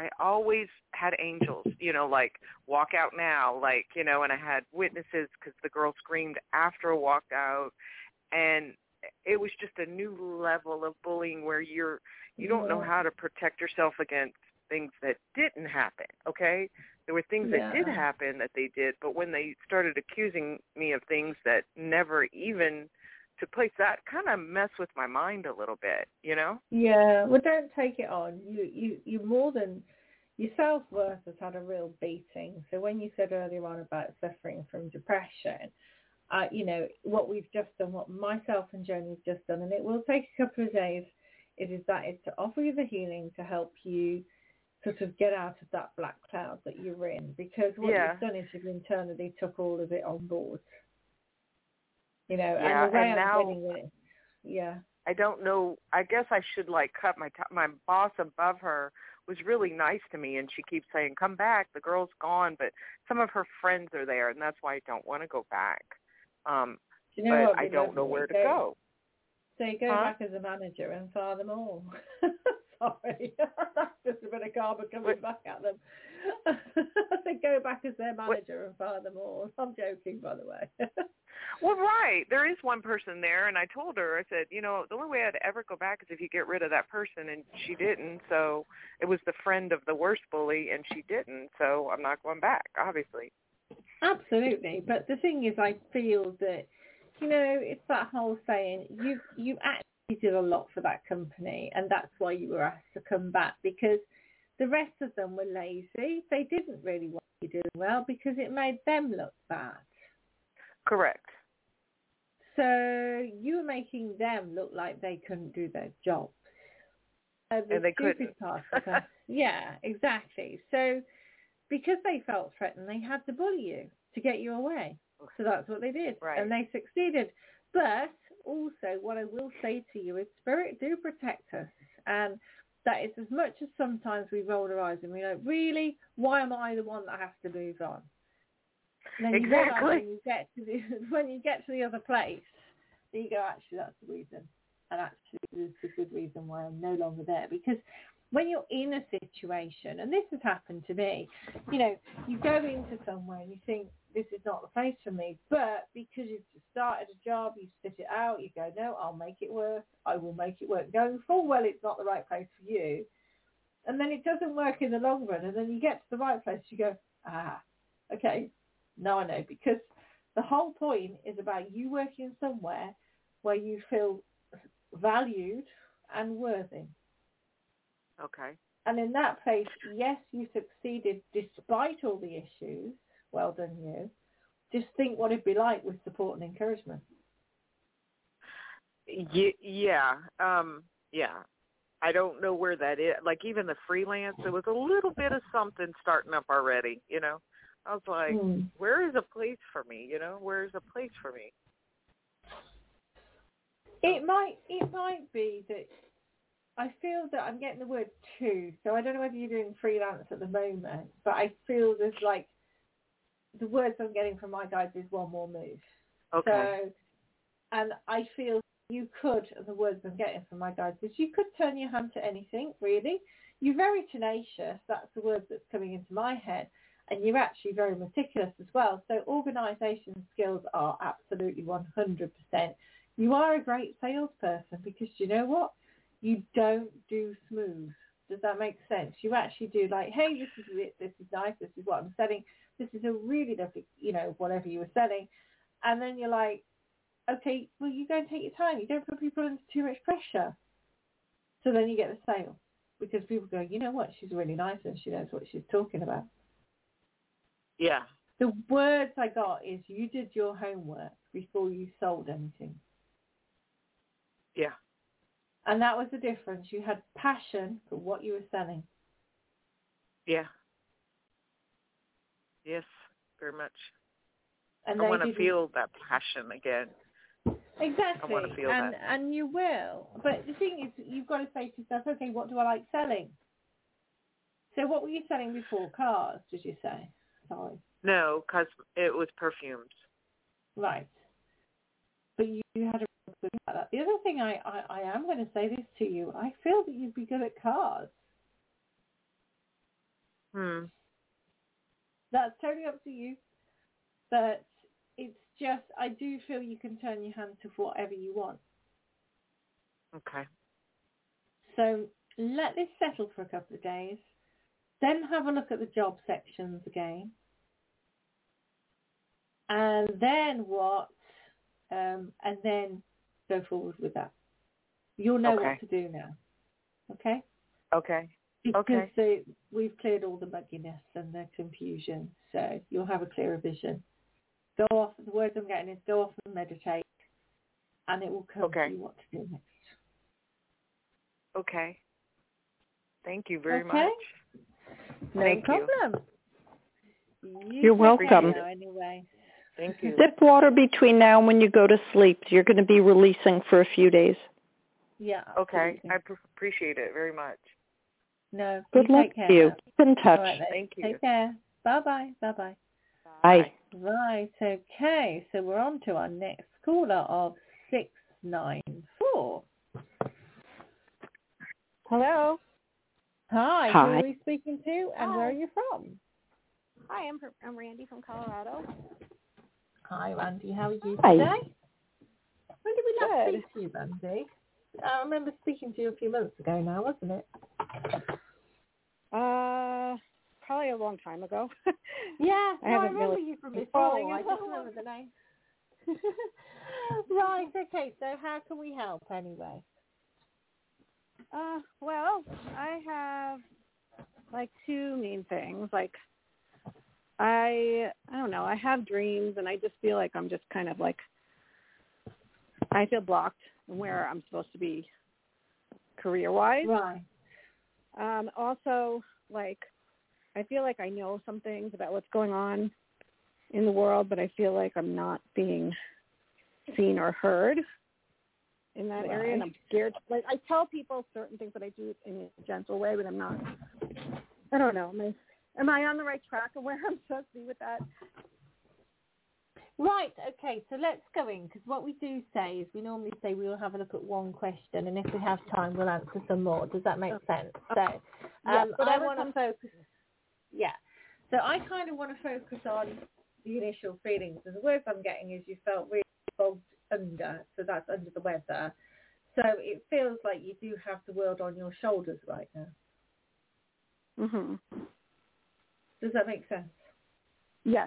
had angels, like walk out now, like, and I had witnesses because the girl screamed after I walked out, and it was just a new level of bullying where you don't know how to protect yourself against things that didn't happen, okay? There were things that did happen that they did, but when they started accusing me of things that never even took place, that kind of messed with my mind a little bit, Yeah, well, don't take it on. You more than, your self-worth has had a real beating. So when you said earlier on about suffering from depression, what we've just done, what myself and Joni have just done, and it will take a couple of days, is to offer you the healing to help you sort of get out of that black cloud that you're in, because what you've done is you've internally took all of it on board. And the way I'm getting it, I don't know. I guess I should cut my boss above her was really nice to me, and she keeps saying, "Come back. The girl's gone," but some of her friends are there, and that's why I don't want to go back. But I don't know where to go. So you go back as a manager and fire them all. Sorry, that's just a bit of karma coming back at them. They go back as their manager and fire them all. I'm joking, by the way. Well, right. There is one person there, and I told her, I said, the only way I'd ever go back is if you get rid of that person, and she didn't. So it was the friend of the worst bully, and she didn't. So I'm not going back, obviously. Absolutely. But the thing is, I feel that, it's that whole saying, you actually did a lot for that company, and that's why you were asked to come back, because the rest of them were lazy. They didn't really want you doing well because it made them look bad. Correct. So you were making them look like they couldn't do their job. And they couldn't. Yeah, exactly. So because they felt threatened, they had to bully you to get you away. So that's what they did. Right. And they succeeded. But also what I will say to you is spirit do protect us. And that is, as much as sometimes we roll our eyes and we go, really, why am I the one that has to move on? And then exactly. When you get to the other place, you go, actually, that's the reason. And actually, this is the good reason why I'm no longer there. Because when you're in a situation, and this has happened to me, you go into somewhere and you think, this is not the place for me. But because you've just started a job, you sit it out, you go, no, I'll make it work. I will make it work. Going full well, it's not the right place for you. And then it doesn't work in the long run. And then you get to the right place, you go, okay, now I know. Because the whole point is about you working somewhere where you feel valued and worthy. Okay. And in that place, yes, you succeeded despite all the issues. Well done, you. Just think what it'd be like with support and encouragement. Yeah. I don't know where that is. Like even the freelance, there was a little bit of something starting up already, I was like, where is a place for me? Where is a place for me? It might be that I feel that I'm getting the word too. So I don't know whether you're doing freelance at the moment, but I feel there's like the words I'm getting from my guides is one more move. Okay. So, and I feel you could, and the words I'm getting from my guides is you could turn your hand to anything, really. You're very tenacious. That's the word that's coming into my head. And you're actually very meticulous as well. So organisation skills are absolutely 100%. You are a great salesperson because you know what? You don't do smooth. Does that make sense? You actually do like, hey, this is it. This is nice. This is what I'm selling. This is a really lovely, whatever you were selling. And then you're like, okay, well, you don't take your time. You don't put people under too much pressure. So then you get the sale because people go, you know what? She's really nice and she knows what she's talking about. Yeah. The words I got is you did your homework before you sold anything. Yeah. And that was the difference. You had passion for what you were selling. Yeah. Yes, very much. And I want to feel that passion again. Exactly. I want to feel that. And you will. But the thing is, you've got to say to yourself, okay, what do I like selling? So what were you selling before? Cars, did you say? Sorry. No, because it was perfumes. Right. But you had a good about that. The other thing I am going to say this to you. I feel that you'd be good at cars. That's totally up to you. But it's just, I do feel you can turn your hand to whatever you want. Okay. So let this settle for a couple of days. Then have a look at the job sections again. And then what? And then go forward with that. You'll know what to do now. Okay? Okay. Because we've cleared all the mugginess and the confusion. So you'll have a clearer vision. Go off, the words I'm getting is go off and meditate. And it will come to you what to do next. Okay. Thank you very much. No problem. You're welcome. Anyway. Thank you. Sip water between now and when you go to sleep. You're going to be releasing for a few days. Yeah. Okay. I appreciate it very much. No. Good luck to you. Keep in touch. Right, thank you. Take care. Bye-bye. Bye-bye. Bye. Right. Okay. So we're on to our next caller of 694. Hello. Hi. Who are we speaking to, and where are you from? Hi, I'm Randy from Colorado. Hi, Randy. How are you Hi. today? When did we last speak to you, Randy? I remember speaking to you a few months ago now, wasn't it? Probably a long time ago. Yeah, I remember really you from before. I just remember the name. Right, okay. So how can we help anyway? Well, I have like two main things. Like I don't know, I have dreams and I just feel like I'm just kind of like, I feel blocked in where I'm supposed to be career-wise. Right. Also, like, I feel like I know some things about what's going on in the world, but I feel like I'm not being seen or heard in that area, and I'm scared. Like, I tell people certain things that I do in a gentle way, but I'm not. I don't know. Am I on the right track of where I'm supposed to be with that? Right, okay, so let's go in, because what we do say is we normally say we'll have a look at one question, and if we have time, we'll answer some more. Does that make sense? So I want to focus. Yeah. So I kind of want to focus on the initial feelings. And the words I'm getting is you felt really bogged under, so that's under the weather. So it feels like you do have the world on your shoulders right now. Mhm. Does that make sense? Yes.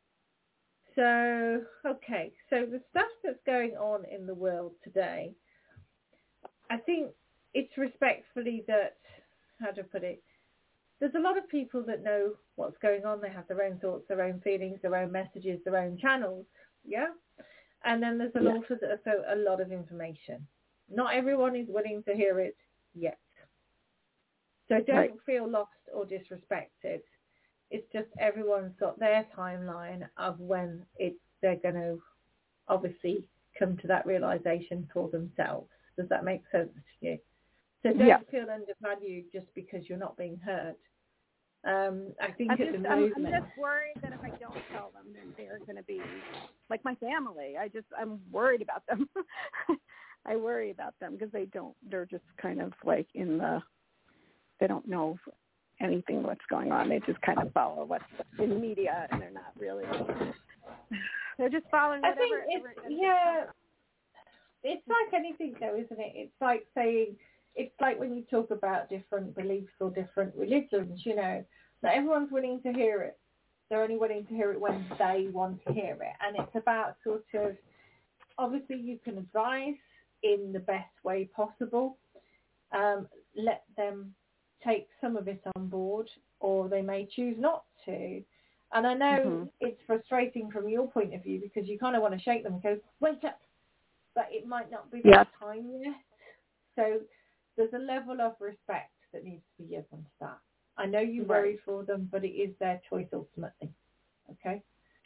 So, okay, so the stuff that's going on in the world today, I think it's respectfully that, how to put it, there's a lot of people that know what's going on. They have their own thoughts, their own feelings, their own messages, their own channels, yeah? And then there's a lot of information. Not everyone is willing to hear it yet. So don't feel lost or disrespected. It's just everyone's got their timeline of when they're going to obviously come to that realization for themselves. Does that make sense to you? So don't feel undervalued just because you're not being heard. I think at the moment... I'm just worried that if I don't tell them, then they're going to be like my family. I'm worried about them. I worry about them because they're just kind of like they don't know anything what's going on. They just kind of follow what's in the media, and they're not really. They're just following whatever. I think it's like anything, though, isn't it? It's like saying, it's like when you talk about different beliefs or different religions. You know, not everyone's willing to hear it. They're only willing to hear it when they want to hear it, and it's about sort of, obviously, you can advise in the best way possible. Let them take some of it on board, or they may choose not to. And I know it's frustrating from your point of view because you kind of want to shake them and go, wake up, but it might not be that time yet. So there's a level of respect that needs to be given to that. I know you worry for them, but it is their choice ultimately. Okay? Correct.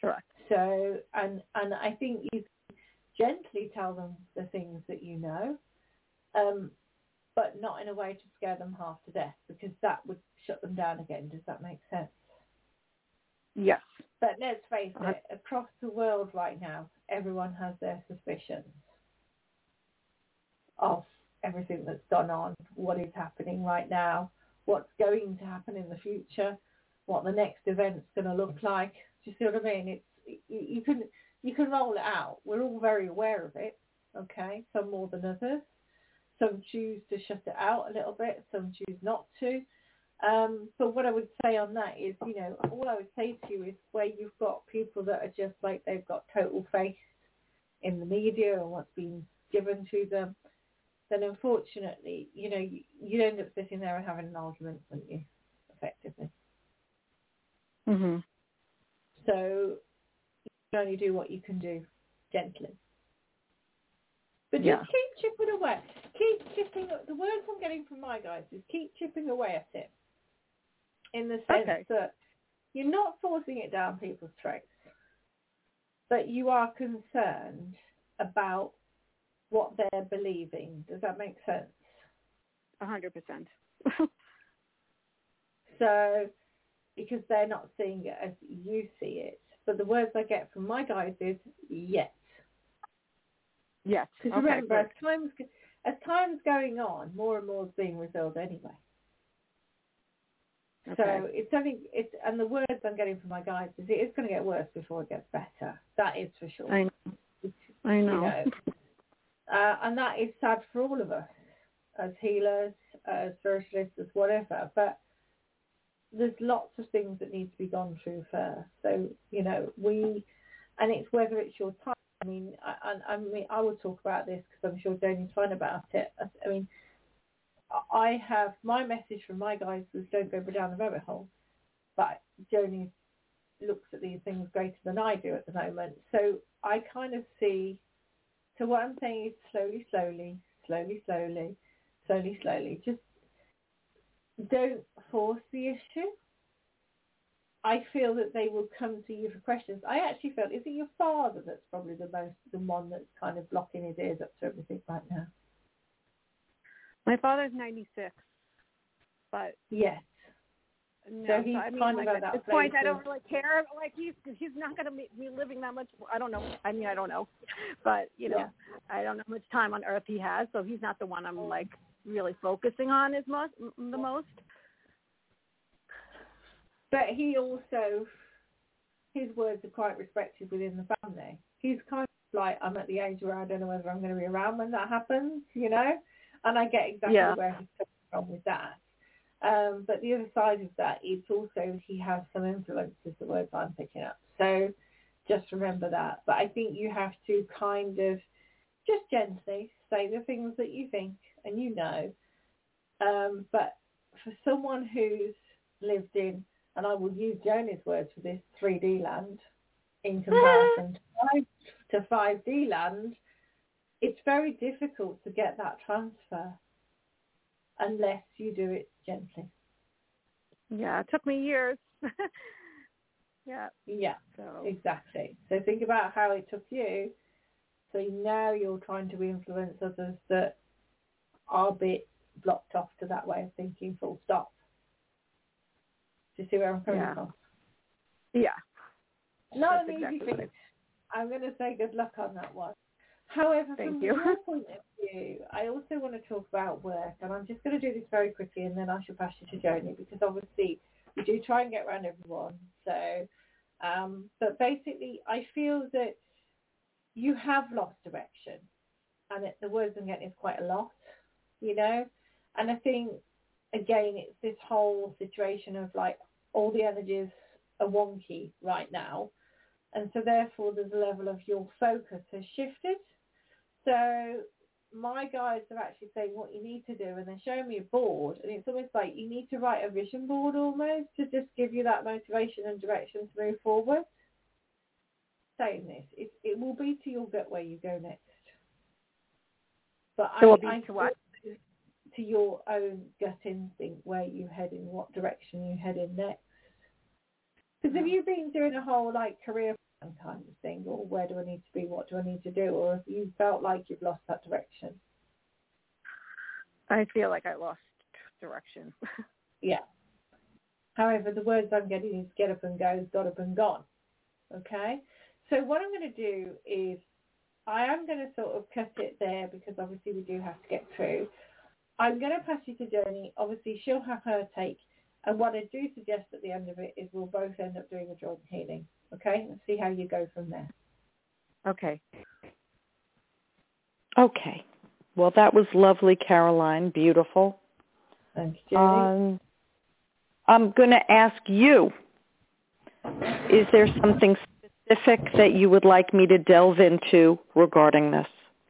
So, and I think you gently tell them the things that you know, but not in a way to scare them half to death, because that would shut them down again. Does that make sense? Yes. But let's face it, across the world right now, everyone has their suspicions of everything that's gone on, what is happening right now, what's going to happen in the future, what the next event's going to look like. Do you see what I mean? It's you can roll it out. We're all very aware of it, okay? Some more than others. Some choose to shut it out a little bit. Some choose not to. But what I would say on that is, you know, all I would say to you is where you've got people that are just like they've got total faith in the media and what's been given to them, then unfortunately, you know, you'd end up sitting there and having an argument, wouldn't you, effectively? Mhm. So you can only do what you can do, gently. But Yeah. just keep chipping away. Keep chipping. The words I'm getting from my guys is keep chipping away at it. In the sense that you're not forcing it down people's throats, but you are concerned about what they're believing. Does that make sense? 100%. So, because they're not seeing it as you see it. But the words I get from my guys is yet. Yes. Because remember, as time's going on, more and more is being revealed anyway. Okay. So and the words I'm getting from my guys is it's going to get worse before it gets better. That is for sure. I know. You know, and that is sad for all of us as healers, as spiritualists, as whatever. But there's lots of things that need to be gone through first. So, you know, and it's whether it's your time. I mean, I will talk about this because I'm sure Joni's fine about it. I mean, I have my message from my guys was don't go down the rabbit hole, but Joni looks at these things greater than I do at the moment. So I kind of see. So what I'm saying is slowly. Just don't force the issue. I feel that they will come to you for questions. I actually felt, is it your father that's probably the one that's kind of blocking his ears up to everything right now? My father's 96, but yes. No, so he's kind like of at that this point, I don't really care. Like he's not going to be living that much. I don't know. I mean, I don't know, but you know, I don't know how much time on Earth he has. So he's not the one I'm like really focusing on the most. But he also, his words are quite respected within the family. He's kind of like, I'm at the age where I don't know whether I'm going to be around when that happens, you know, and I get exactly where he's coming from with that. But the other side of that is also he has some influence, is the words I'm picking up. So just remember that. But I think you have to kind of just gently say the things that you think and you know. But for someone who's lived in, and I will use Joni's words for this, 3D land in comparison to 5D land, it's very difficult to get that transfer unless you do it gently. Yeah, it took me years. Yeah, so. Exactly. So think about how it took you. So now you're trying to influence others that are a bit blocked off to that way of thinking, full stop. Do you see where I'm coming from? Yeah. Not an easy thing. I'm going to say good luck on that one. However, from your point of view, I also want to talk about work, and I'm just going to do this very quickly, and then I shall pass you to Joni, because obviously we do try and get around everyone. So, but basically, I feel that you have lost direction, and the words I'm getting is quite a lot, you know. And I think, again, it's this whole situation of like all the energies are wonky right now, and so therefore there's a level of your focus has shifted. So my guys are actually saying what you need to do, and they're showing me a board, and it's almost like you need to write a vision board almost to just give you that motivation and direction to move forward. Saying this, it will be to your gut where you go next. But so I to what? To your own gut instinct where you head in, what direction you head in next. Because have you been doing a whole like career and kind of thing, or where do I need to be, what do I need to do, or have you felt like you've lost that direction? I feel like I lost direction. Yeah. However, the words I'm getting is get up and go, got up and gone. Okay? So what I'm going to do is I am going to sort of cut it there because obviously we do have to get through. I'm going to pass you to Journey. Obviously, she'll have her take. And what I do suggest at the end of it is we'll both end up doing a joint healing. Okay? And see how you go from there. Okay. Okay. Well, that was lovely, Caroline. Beautiful. Thank you, Journey. I'm going to ask you, is there something specific that you would like me to delve into regarding this?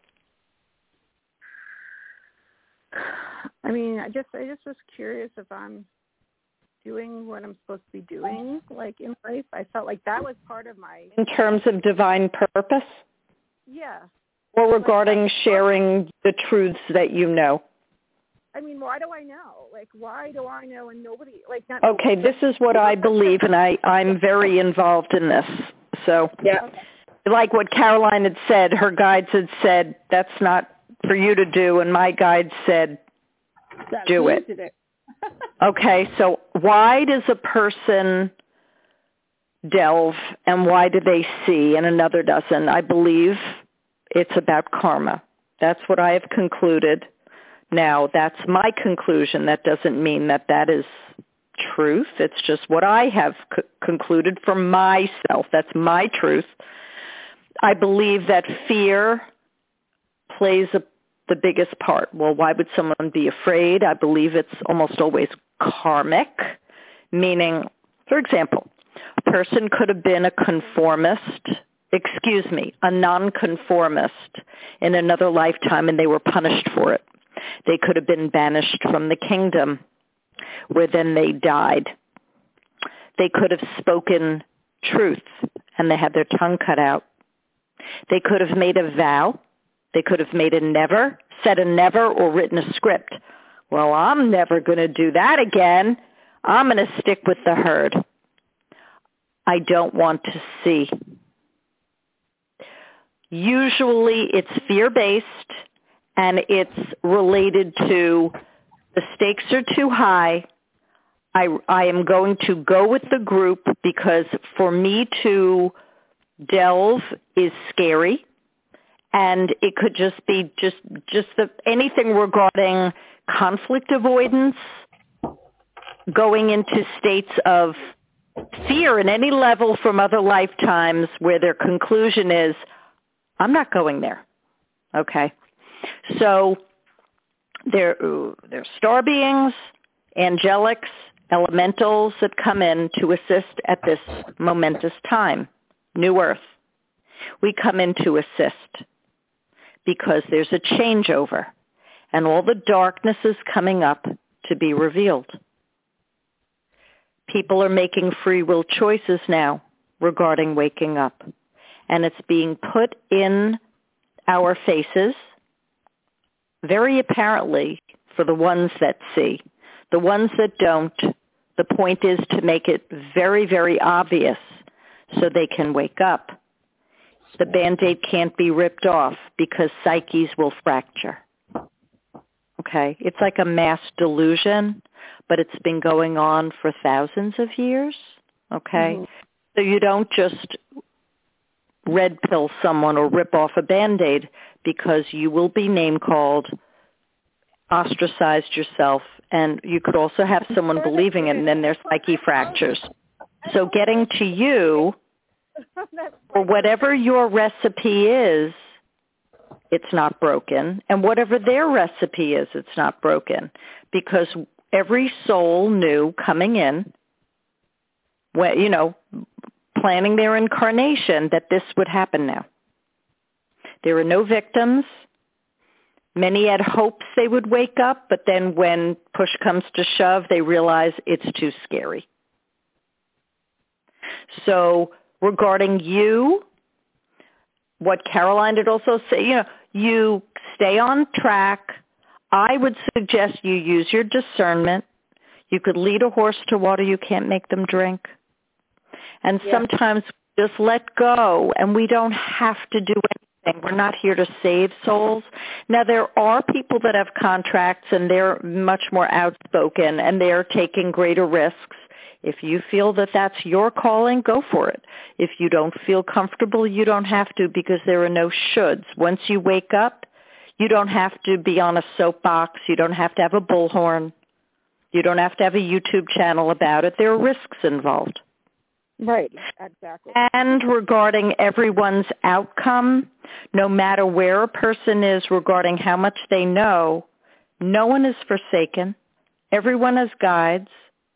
I mean, I just was curious if I'm doing what I'm supposed to be doing, like in life. I felt like that was part of my... In terms of divine purpose? Yeah. Or regarding sharing the truths that you know? I mean, why do I know? Like, why do I know and nobody, like, not... Okay, this is what I believe, and I'm very involved in this. So, yeah. Okay. Like what Caroline had said, her guides had said, that's not for you to do, and my guide said, do it. Okay, so why does a person delve, and why do they see, and another doesn't? I believe it's about karma. That's what I have concluded. Now, that's my conclusion. That doesn't mean that that is truth. It's just what I have concluded for myself. That's my truth. I believe that fear plays the biggest part. Well, why would someone be afraid? I believe it's almost always karmic, meaning, for example, a person could have been a nonconformist in another lifetime, and they were punished for it. They could have been banished from the kingdom, where then they died. They could have spoken truth, and they had their tongue cut out. They could have made a vow. They could have made said a never, or written a script. Well, I'm never going to do that again. I'm going to stick with the herd. I don't want to see. Usually it's fear-based, and it's related to the stakes are too high. I am going to go with the group because for me to delve is scary, and it could just be anything regarding conflict avoidance, going into states of fear in any level from other lifetimes where their conclusion is, I'm not going there. Okay. So they're star beings, angelics, elementals that come in to assist at this momentous time, New Earth. We come in to assist because there's a changeover, and all the darkness is coming up to be revealed. People are making free will choices now regarding waking up, and it's being put in our faces very apparently for the ones that see. The ones that don't, the point is to make it very, very obvious so they can wake up. The Band-Aid can't be ripped off because psyches will fracture. Okay? It's like a mass delusion, but it's been going on for thousands of years. Okay? Mm-hmm. So you don't just red pill someone or rip off a Band-Aid because you will be name-called, ostracized yourself, and you could also have someone believing it, and then their psyche fractures. So getting to you, or whatever your recipe is, it's not broken. And whatever their recipe is, it's not broken. Because every soul knew coming in, planning their incarnation, that this would happen now. There were no victims. Many had hopes they would wake up, but then when push comes to shove, they realize it's too scary. So regarding you, what Caroline did also say, you stay on track. I would suggest you use your discernment. You could lead a horse to water you can't make them drink. And sometimes Just let go, and we don't have to do anything. We're not here to save souls. Now, there are people that have contracts, and they're much more outspoken, and they're taking greater risks. If you feel that that's your calling, go for it. If you don't feel comfortable, you don't have to, because there are no shoulds. Once you wake up, you don't have to be on a soapbox. You don't have to have a bullhorn. You don't have to have a YouTube channel about it. There are risks involved. Right, exactly. And regarding everyone's outcome, no matter where a person is regarding how much they know, no one is forsaken. Everyone has guides.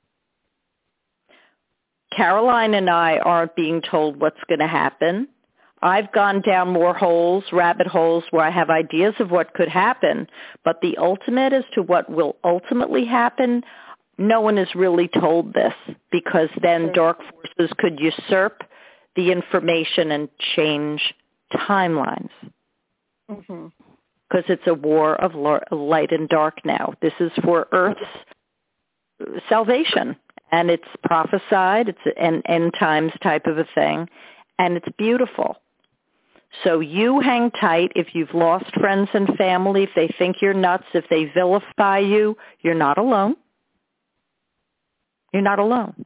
Caroline and I aren't being told what's going to happen. I've gone down more holes, rabbit holes, where I have ideas of what could happen, but the ultimate as to what will ultimately happen, no one is really told this, because then dark forces could usurp the information and change timelines. Because it's a war of light and dark now. This is for Earth's salvation, and it's prophesied. It's an end times type of a thing, and it's beautiful. So you hang tight. If you've lost friends and family, if they think you're nuts, if they vilify you, you're not alone. You're not alone.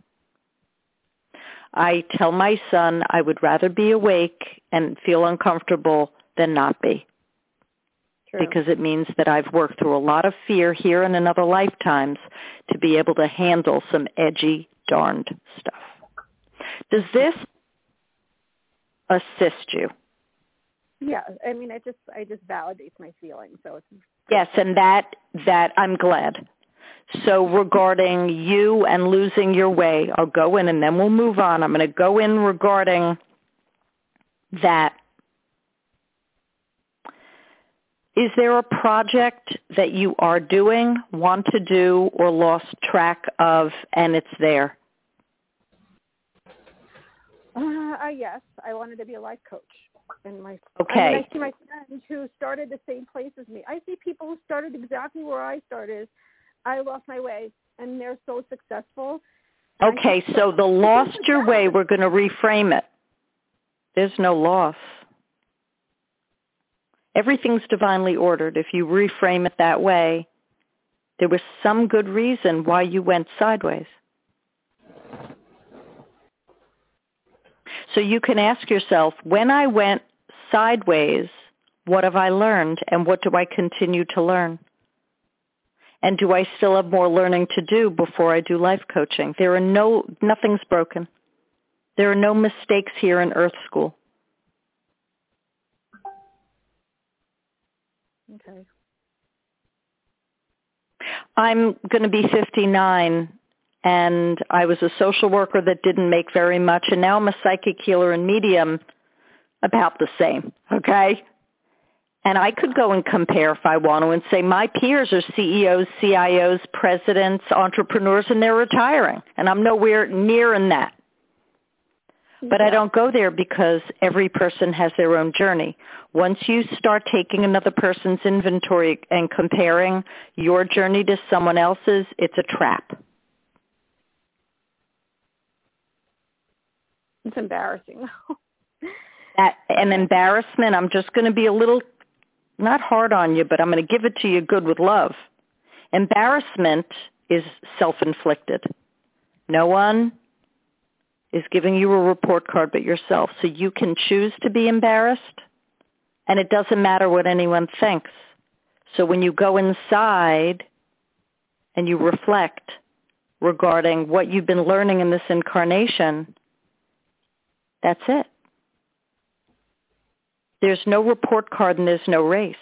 I tell my son I would rather be awake and feel uncomfortable than not be. True. Because it means that I've worked through a lot of fear here and in other lifetimes to be able to handle some edgy, darned stuff. Does this assist you? Yeah, I mean, it just validates my feelings. So it's yes, and that I'm glad. So regarding you and losing your way, I'll go in and then we'll move on. I'm going to go in regarding that. Is there a project that you are doing, want to do, or lost track of, and it's there? Yes, I wanted to be a life coach. And okay. I see my friends who started the same place as me. I see people who started exactly where I started. I lost my way, and they're so successful. Okay, so the lost your way, we're going to reframe it. There's no loss. Everything's divinely ordered. If you reframe it that way, there was some good reason why you went sideways. So you can ask yourself, when I went sideways, what have I learned, and what do I continue to learn? And do I still have more learning to do before I do life coaching? Nothing's broken. There are no mistakes here in Earth School. Okay. I'm going to be 59, and I was a social worker that didn't make very much, and now I'm a psychic healer and medium, about the same, okay? And I could go and compare if I want to and say my peers are CEOs, CIOs, presidents, entrepreneurs, and they're retiring, and I'm nowhere near in that. But I don't go there because every person has their own journey. Once you start taking another person's inventory and comparing your journey to someone else's, it's a trap. It's embarrassing. An embarrassment, I'm just going to be a little, not hard on you, but I'm going to give it to you good with love. Embarrassment is self-inflicted. No one is giving you a report card but yourself. So you can choose to be embarrassed, and it doesn't matter what anyone thinks. So when you go inside and you reflect regarding what you've been learning in this incarnation, that's it. There's no report card and there's no race.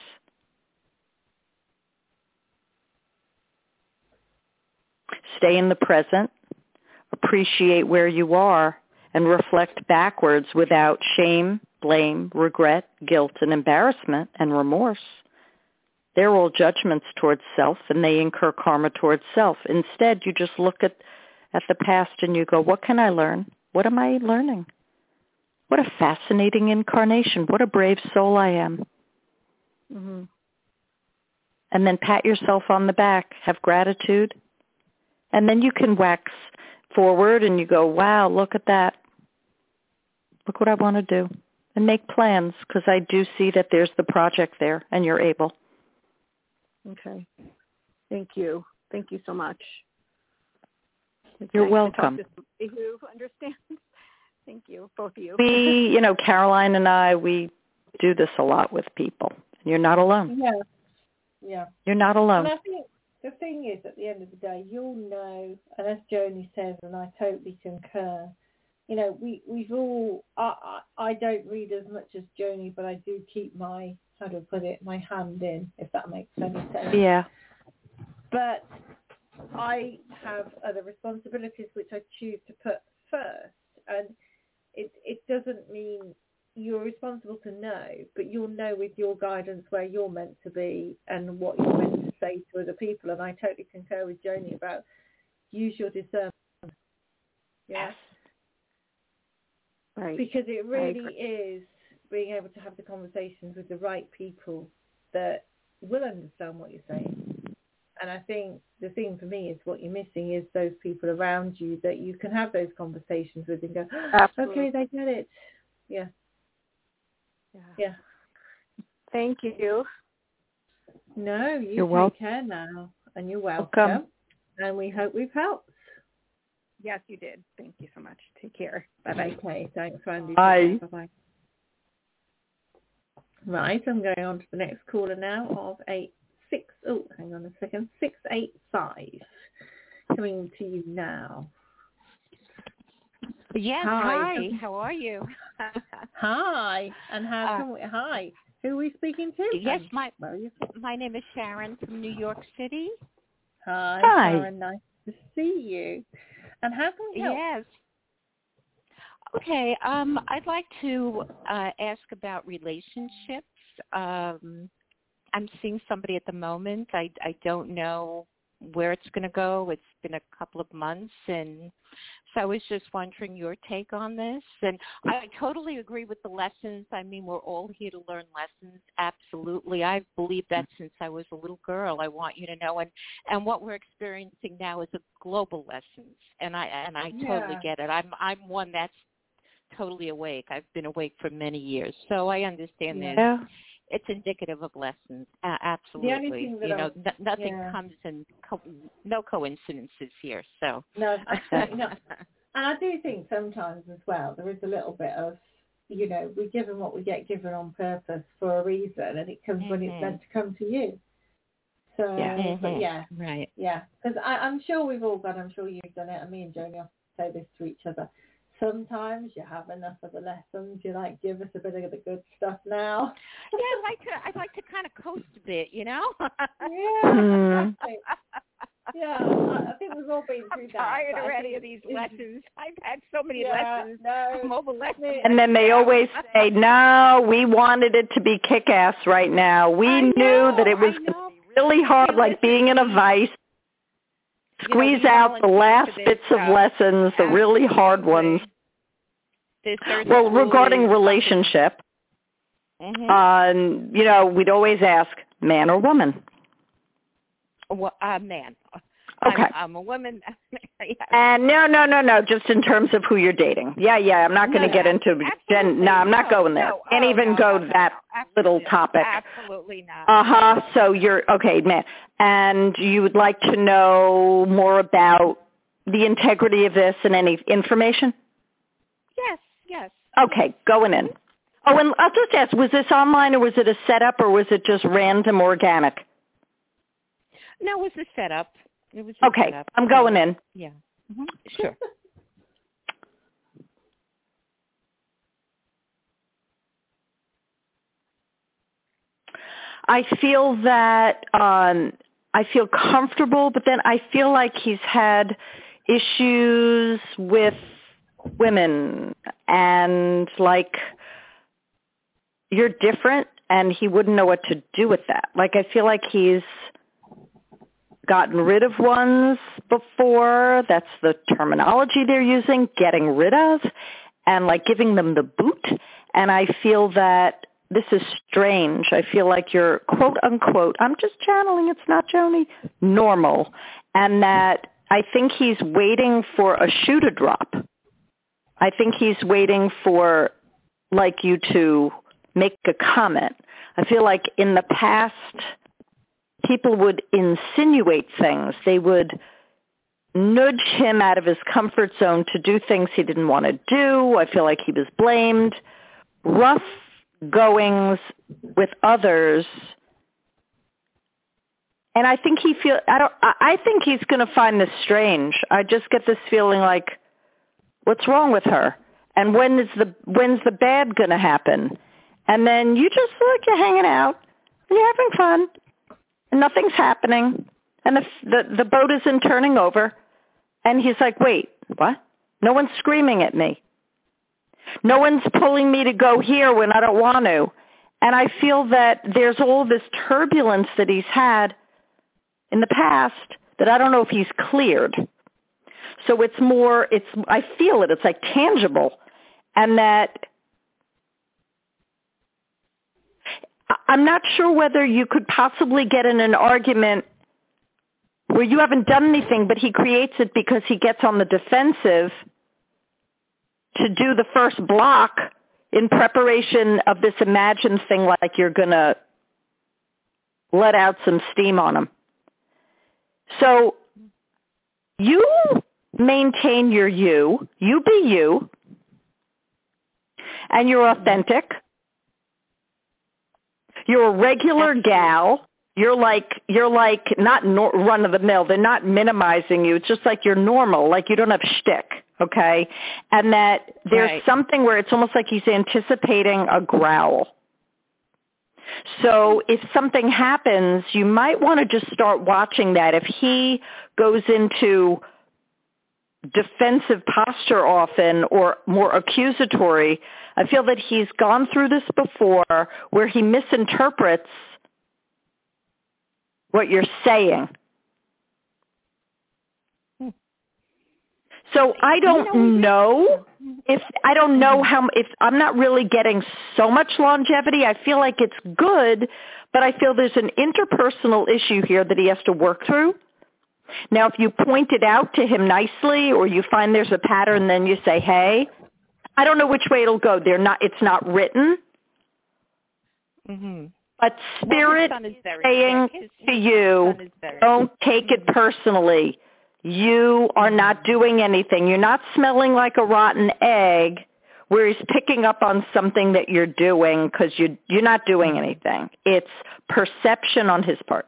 Stay in the present. Appreciate where you are, and reflect backwards without shame, blame, regret, guilt, and embarrassment, and remorse. They're all judgments towards self, and they incur karma towards self. Instead, you just look at the past and you go, what can I learn? What am I learning? What a fascinating incarnation. What a brave soul I am. Mm-hmm. And then pat yourself on the back. Have gratitude. And then you can wax forward and you go, wow, look at that. look what I want to do, and make plans, because I do see that there's the project there, and you're able. Okay. Thank you. Thank you so much. It's You're nice welcome. To talk to somebody who understands. Thank you, both of you. We, Caroline and I, we do this a lot with people. You're not alone. Yeah. You're not alone. And I think the thing is, at the end of the day, you'll know, and as Joni says, and I totally concur, we've all, I don't read as much as Joni, but I do keep my, how do I put it, my hand in, if that makes any sense. Yeah. But I have other responsibilities which I choose to put first, and it doesn't mean you're responsible to know, but you'll know with your guidance where you're meant to be and what you're meant to say to other people. And I totally concur with Joni about use your discernment. Yeah. Right. Because it really is being able to have the conversations with the right people that will understand what you're saying. And I think the thing for me is what you're missing is those people around you that you can have those conversations with and go, okay, they get it. Yeah. Yeah. Thank you. No, you're take welcome. care now, and you're welcome. And we hope we've helped. Yes, you did. Thank you so much. Take care. Bye-bye. Okay, thanks, Randy. Bye. Bye-bye. Right, I'm going on to the next caller now of 685. Coming to you now. Yes, hi. How are you? Hi. And how can we? Hi. Who are we speaking to? Yes, my name is Sharon from New York City. Hi, Sharon. Nice to see you. And how can we help? Yes. Okay. I'd like to ask about relationships. I'm seeing somebody at the moment. I don't know where it's going to go. It's been a couple of months, and so I was just wondering your take on this. And I totally agree with the lessons. I mean, we're all here to learn lessons. Absolutely. I've believed that since I was a little girl. I want you to know. And what we're experiencing now is a global lessons. And I totally get it. I'm one that's totally awake. I've been awake for many years. So I understand this. It's indicative of lessons. Absolutely. The only thing that nothing comes in, no coincidences here. So no, absolutely not. And I do think sometimes as well there is a little bit of, we give them what we get given on purpose for a reason, and it comes when it's meant to come to you. So, but right, because I'm sure we've all done. I'm sure you've done it, and me and Joni often say this to each other. Sometimes you have enough of the lessons. You give us a bit of the good stuff now. Yeah, I'd like to kind of coast a bit, Yeah. Yeah, I think we've all been through that. I'm tired already of these lessons. I've had so many lessons, mobile lessons. And then they always say, no, we wanted it to be kick-ass right now. We knew that it was going to be really hard, like being in a vice. Squeeze out the last bits of lessons, the really hard ones. Well, regarding relationship, we'd always ask, man or woman? Man. Okay. I'm a woman. And no, just in terms of who you're dating. Yeah, I'm not going to get into I'm not going there. Can't even go to that little topic. Absolutely not. So you're, okay, man. And you would like to know more about the integrity of this and any information? Yes. Okay, going in. Oh, and I'll just ask, was this online or was it a setup or was it just random organic? No, it was a setup. Okay, I'm going in. Yeah. Sure. I feel that I feel comfortable, but then I feel like he's had issues with women and like you're different and he wouldn't know what to do with that. Like I feel like he's gotten rid of ones before. That's the terminology they're using, getting rid of, and like giving them the boot. And I feel that this is strange. I feel like you're, quote unquote, I'm just channeling, it's not Joni, normal. And that I think he's waiting for a shoe to drop. I think he's waiting for, like, you to make a comment. I feel like in the past, people would insinuate things. They would nudge him out of his comfort zone to do things he didn't want to do. I feel like he was blamed. Rough goings with others. And I think I think he's going to find this strange. I just get this feeling like, what's wrong with her? And when's the bad going to happen? And then you just feel like you're hanging out and you're having fun and nothing's happening and the boat isn't turning over. And he's like, wait, what? No one's screaming at me. No one's pulling me to go here when I don't want to. And I feel that there's all this turbulence that he's had in the past that I don't know if he's cleared. So I feel it's like tangible. And that I'm not sure whether you could possibly get in an argument where you haven't done anything, but he creates it because he gets on the defensive to do the first block in preparation of this imagined thing, like you're going to let out some steam on him. So you maintain your you be you, and you're authentic. You're a regular gal. You're like not run of the mill. They're not minimizing you. It's just like you're normal, like you don't have shtick, okay? And that there's something where it's almost like he's anticipating a growl. So if something happens, you might want to just start watching that. If he goes into defensive posture often or more accusatory, I feel that he's gone through this before where he misinterprets what you're saying. So I don't know if I'm not really getting so much longevity. I feel like it's good, but I feel there's an interpersonal issue here that he has to work through. Now, if you point it out to him nicely or you find there's a pattern, then you say, hey, I don't know which way it'll go. It's not written. Mm-hmm. But Spirit saying to you, don't take it personally. You are not doing anything. You're not smelling like a rotten egg where he's picking up on something that you're doing because you're not doing anything. It's perception on his part.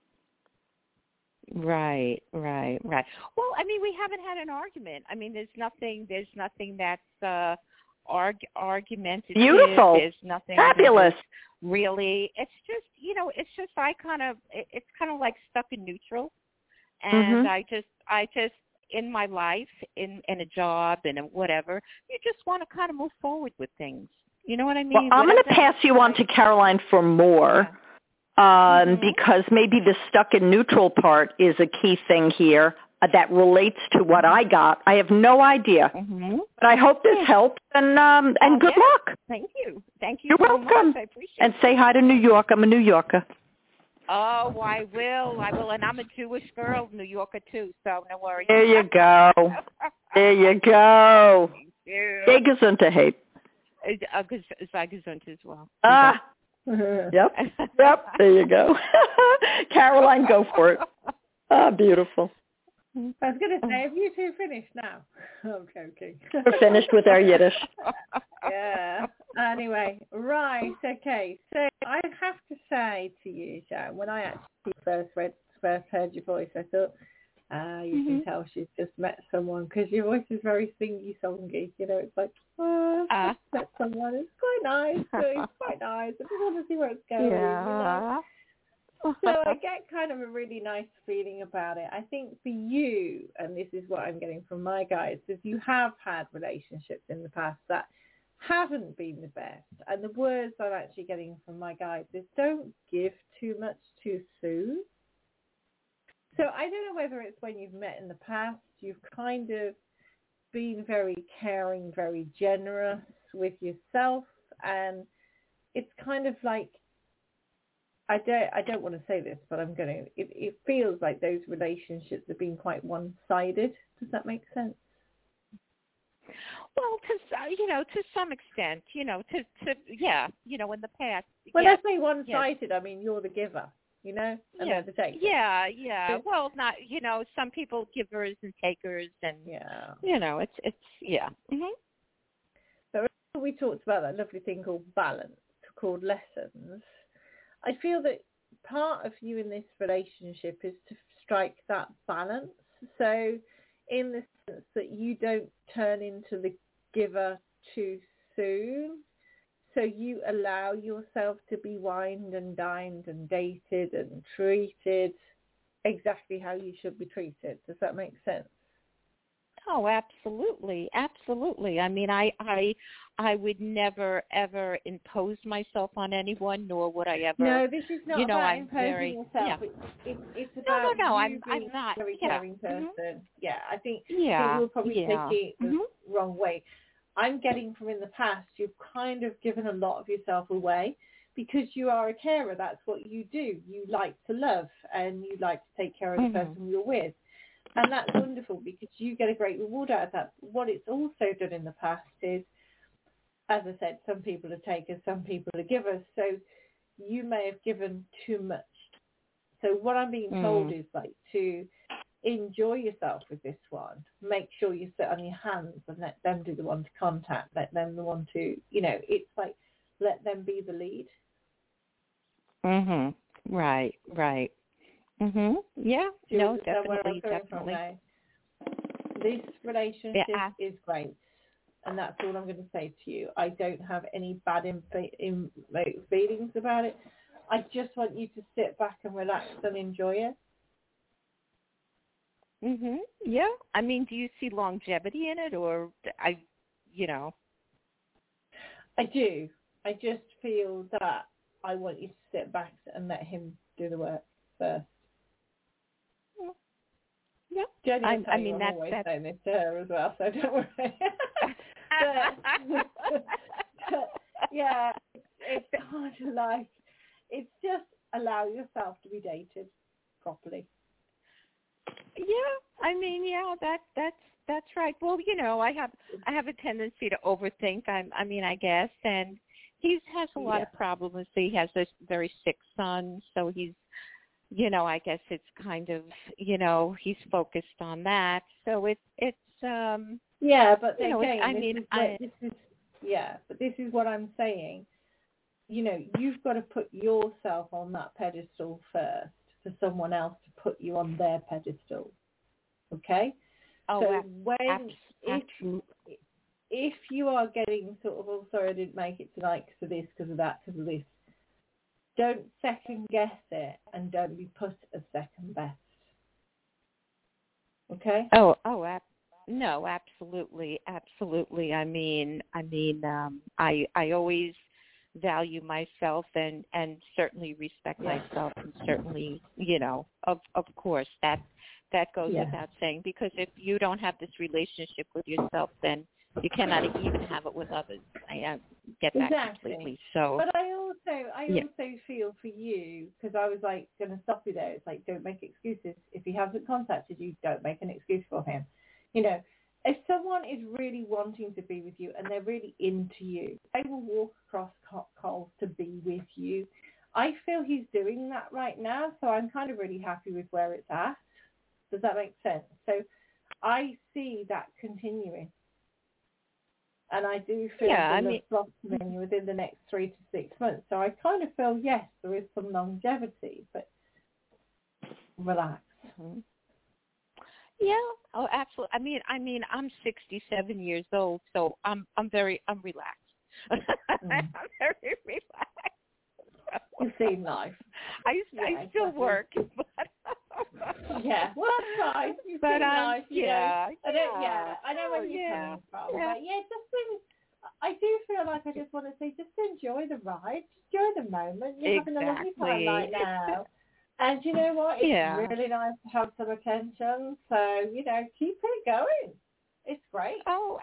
Right. Well, I mean, we haven't had an argument. I mean, there's nothing that's argumentative. Beautiful. There's nothing fabulous. Really, it's just it's kind of like stuck in neutral, and I just in my life, in a job and whatever, you just want to kind of move forward with things. You know what I mean? Well, I'm going to pass you on to Caroline for more. Because maybe the stuck in neutral part is a key thing here that relates to what I got. I have no idea, but I hope this helps, and good luck. Thank you. You're so welcome. much. I appreciate it. And say hi to New York. I'm a New Yorker. Oh, I will, and I'm a Jewish girl, New Yorker too, so no worries. There you go. Sehr Gesundheit. Sei gesund as well. Yep. There you go. Caroline, go for it. Beautiful. I was going to say, have you two finished now? I'm joking. We're finished with our Yiddish. Yeah. Anyway, right. Okay. So I have to say to you, Joan, when I actually first heard your voice, I thought, you can tell she's just met someone because your voice is very singy-songy. It's like, I just met someone. It's quite nice. It's quite nice. I just want to see where it's going. Yeah. So I get kind of a really nice feeling about it. I think for you, and this is what I'm getting from my guides, is you have had relationships in the past that haven't been the best. And the words I'm actually getting from my guides is don't give too much too soon. So I don't know whether it's when you've met in the past, you've kind of been very caring, very generous with yourself. And it's kind of like, I don't want to say this, but I'm going to, it feels like those relationships have been quite one-sided. Does that make sense? Well, to some extent, in the past. Well, yes, let's say one-sided. yes. I mean, you're the giver, and Yeah, they're the taker. yeah. Well, not, some people givers and takers, and it's yeah. Mm-hmm. So we talked about that lovely thing called balance, called lessons. I feel that part of you in this relationship is to strike that balance. So in the sense that you don't turn into the giver too soon. So you allow yourself to be wined and dined and dated and treated exactly how you should be treated. Does that make sense? Oh, absolutely, absolutely. I mean, I would never ever impose myself on anyone, nor would I ever. No, this is not about I'm imposing yourself. Yeah. It's about no. you I'm being not. a very Yeah. caring person. Mm-hmm. Yeah, I think Yeah. you'll probably Yeah. take it the Mm-hmm. wrong way. I'm getting from in the past, you've kind of given a lot of yourself away because you are a carer. That's what you do. You like to love and you like to take care of the person you're with. And that's wonderful because you get a great reward out of that. What it's also done in the past is, as I said, some people are takers, some people are givers. So you may have given too much. So what I'm being told is to enjoy yourself with this one. Make sure you sit on your hands and let them do the one to contact. Let them the one to, it's like let them be the lead. Right. Yeah. No, definitely. This relationship is great, and that's all I'm going to say to you. I don't have any bad feelings about it. I just want you to sit back and relax and enjoy it. Yeah. I mean, do you see longevity in it, or I do. I just feel that I want you to sit back and let him do the work first. Yeah. Jenny, I mean, I'm always saying this to her as well, so don't worry. but, yeah, it's hard to like. It's just allow yourself to be dated properly. Yeah, I mean, that's right. Well, I have a tendency to overthink. I guess, and he has a lot of problems. He has a very sick son, so he's, I guess it's kind of, he's focused on that. So it's yeah, but again, but this is what I'm saying. You've got to put yourself on that pedestal first for someone else to put you on their pedestal. Okay? Oh, so if you are getting sort of, oh, sorry, I didn't make it tonight because of this, because of that, because of this, don't second guess it and don't be put as second best. Okay? No, absolutely. I mean, I always value myself and certainly respect myself, and certainly, of course that goes without saying, because if you don't have this relationship with yourself, then you cannot even have it with others. I get that completely. So, but I also feel for you, because I was like going to stop you there. It's like, don't make excuses. If he hasn't contacted you, don't make an excuse for him. If someone is really wanting to be with you and they're really into you, they will walk across coals to be with you. I feel he's doing that right now, so I'm kind of really happy with where it's at. Does that make sense? So I see that continuing. And I do feel blossoming within the next 3 to 6 months. So I kind of feel, yes, there is some longevity, but relax. Yeah. Oh, absolutely. I mean, I'm 67 years old, so I'm relaxed. I'm very relaxed. You've seen life. I still work, but yeah. Well, that's fine. You've seen life. I know where you're coming from. Yeah. But I do feel like I just want to say, just enjoy the ride, enjoy the moment. You're having a lovely time right now. And you know what? It's really nice to have some attention. So, keep it going. It's great. Oh,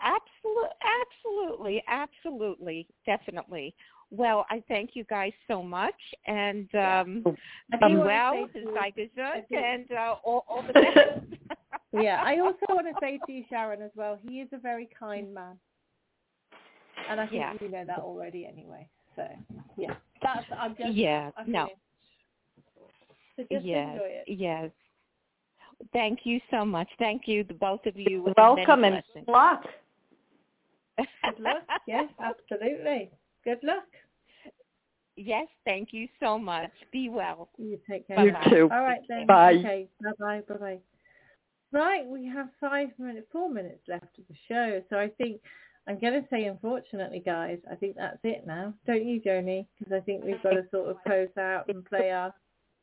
absolutely, definitely. Well, I thank you guys so much, and all the best. Yeah, I also want to say to you, Sharon, as well, he is a very kind man. And I think you know that already anyway. So, yeah. I'm just... no. So just enjoy it. Yes. Thank you so much. Thank you, the both of you. Welcome and good luck. Good luck. Yes, absolutely. Good luck. Yes, thank you so much. Be well. You take care. You too. All right then. Bye. Okay. Bye-bye. Bye-bye. Right, we have 4 minutes left of the show. So I think I'm going to say, unfortunately, guys, I think that's it now. Don't you, Joni? Because I think we've got to sort of close out and play our...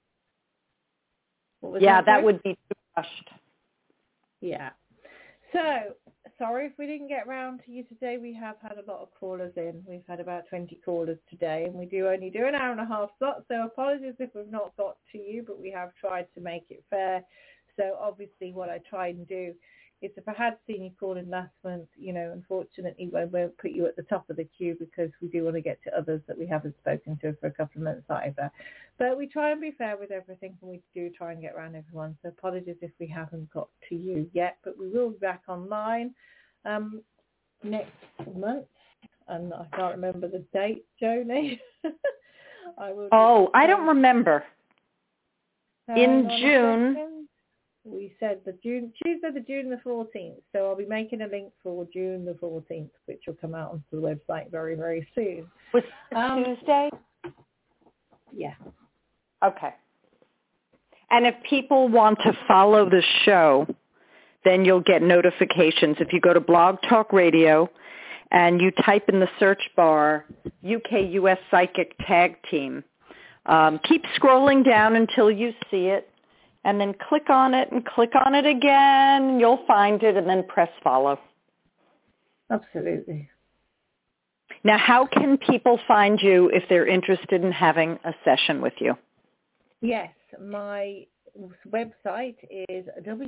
that would be too rushed. Yeah. So, sorry if we didn't get round to you today. We have had a lot of callers in. We've had about 20 callers today, and we do only do an hour and a half slot, so apologies if we've not got to you, but we have tried to make it fair. So, obviously, what I try and do is if I had seen you call in last month, unfortunately, we won't put you at the top of the queue because we do want to get to others that we haven't spoken to for a couple of months either. But we try and be fair with everything, and we do try and get around everyone. So apologies if we haven't got to you yet, but we will be back online next month. And I can't remember the date, Joni. I don't remember. In June. We said Tuesday the June the 14th. So I'll be making a link for June the 14th, which will come out onto the website very, very soon. Was it Tuesday? Yeah. Okay. And if people want to follow the show, then you'll get notifications. If you go to Blog Talk Radio and you type in the search bar UK-US Psychic Tag Team, keep scrolling down until you see it. And then click on it and click on it again. You'll find it and then press follow. Absolutely. Now, how can people find you if they're interested in having a session with you? Yes, my website is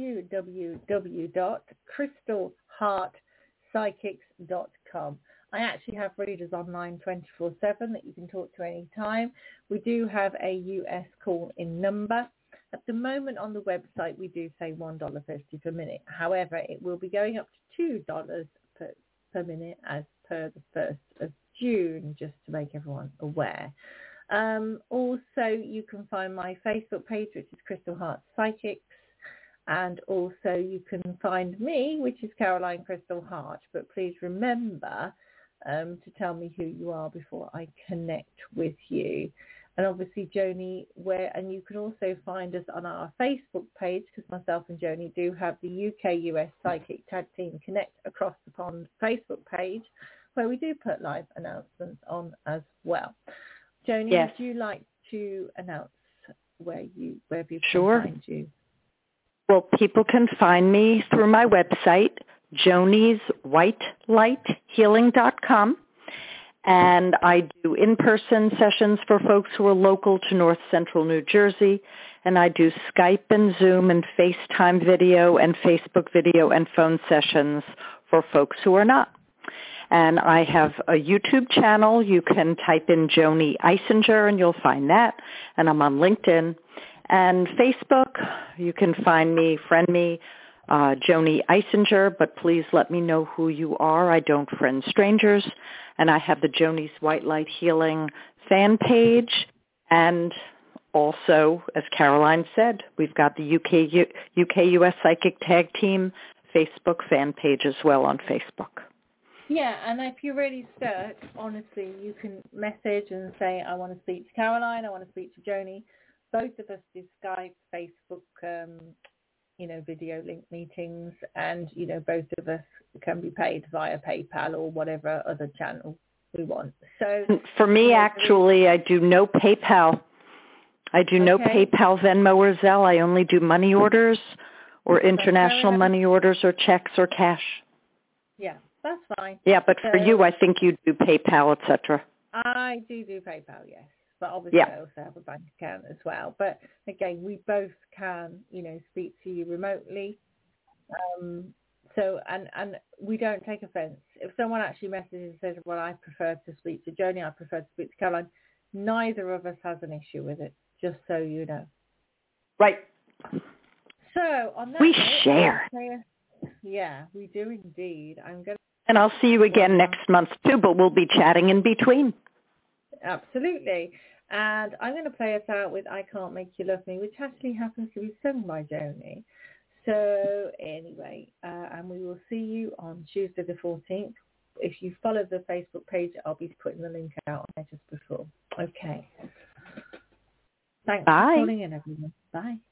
www.crystalheartpsychics.com. I actually have readers online 24/7 that you can talk to any time. We do have a US call-in number. At the moment on the website, we do say $1.50 per minute. However, it will be going up to $2 per minute as per the 1st of June, just to make everyone aware. Also, you can find my Facebook page, which is Crystal Heart Psychics. And also you can find me, which is Caroline Crystal Hart. But please remember to tell me who you are before I connect with you. And obviously, Joni, and you can also find us on our Facebook page, because myself and Joni do have the UK-US Psychic Tag Team Connect Across the Pond Facebook page, where we do put live announcements on as well. Joni, Would you like to announce where people can find you? Well, people can find me through my website, joniswhitelighealing.com. And I do in-person sessions for folks who are local to North Central New Jersey. And I do Skype and Zoom and FaceTime video and Facebook video and phone sessions for folks who are not. And I have a YouTube channel. You can type in Joni Eisinger and you'll find that. And I'm on LinkedIn. And Facebook, you can find me, friend me, Joni Eisinger, but please let me know who you are. I don't friend strangers. And I have the Joni's White Light Healing fan page. And also, as Caroline said, we've got the UK-US Psychic Tag Team Facebook fan page as well on Facebook. Yeah, and if you're really stuck, honestly, you can message and say, I want to speak to Caroline, I want to speak to Joni. Both of us do Skype, Facebook, video link meetings, and, both of us can be paid via PayPal or whatever other channel we want. So for me, actually, I do no PayPal. I do no PayPal, Venmo, or Zelle. I only do money orders or international money orders or checks or cash. Yeah, that's fine. Yeah, but for you, I think you do PayPal, etc. I do PayPal, yes. But obviously I also have a bank account as well. But again, we both can, speak to you remotely. And we don't take offense. If someone actually messages and says, well, I prefer to speak to Joni, I prefer to speak to Caroline, neither of us has an issue with it, just so you know. Right. So So on that We note, share. Yeah, we do indeed. And I'll see you again next month too, but we'll be chatting in between. Absolutely. And I'm going to play us out with I Can't Make You Love Me, which actually happens to be sung by Joni. So anyway, and we will see you on Tuesday the 14th. If you follow the Facebook page, I'll be putting the link out there just before. Okay. Thanks Bye. for calling in, everyone. Bye.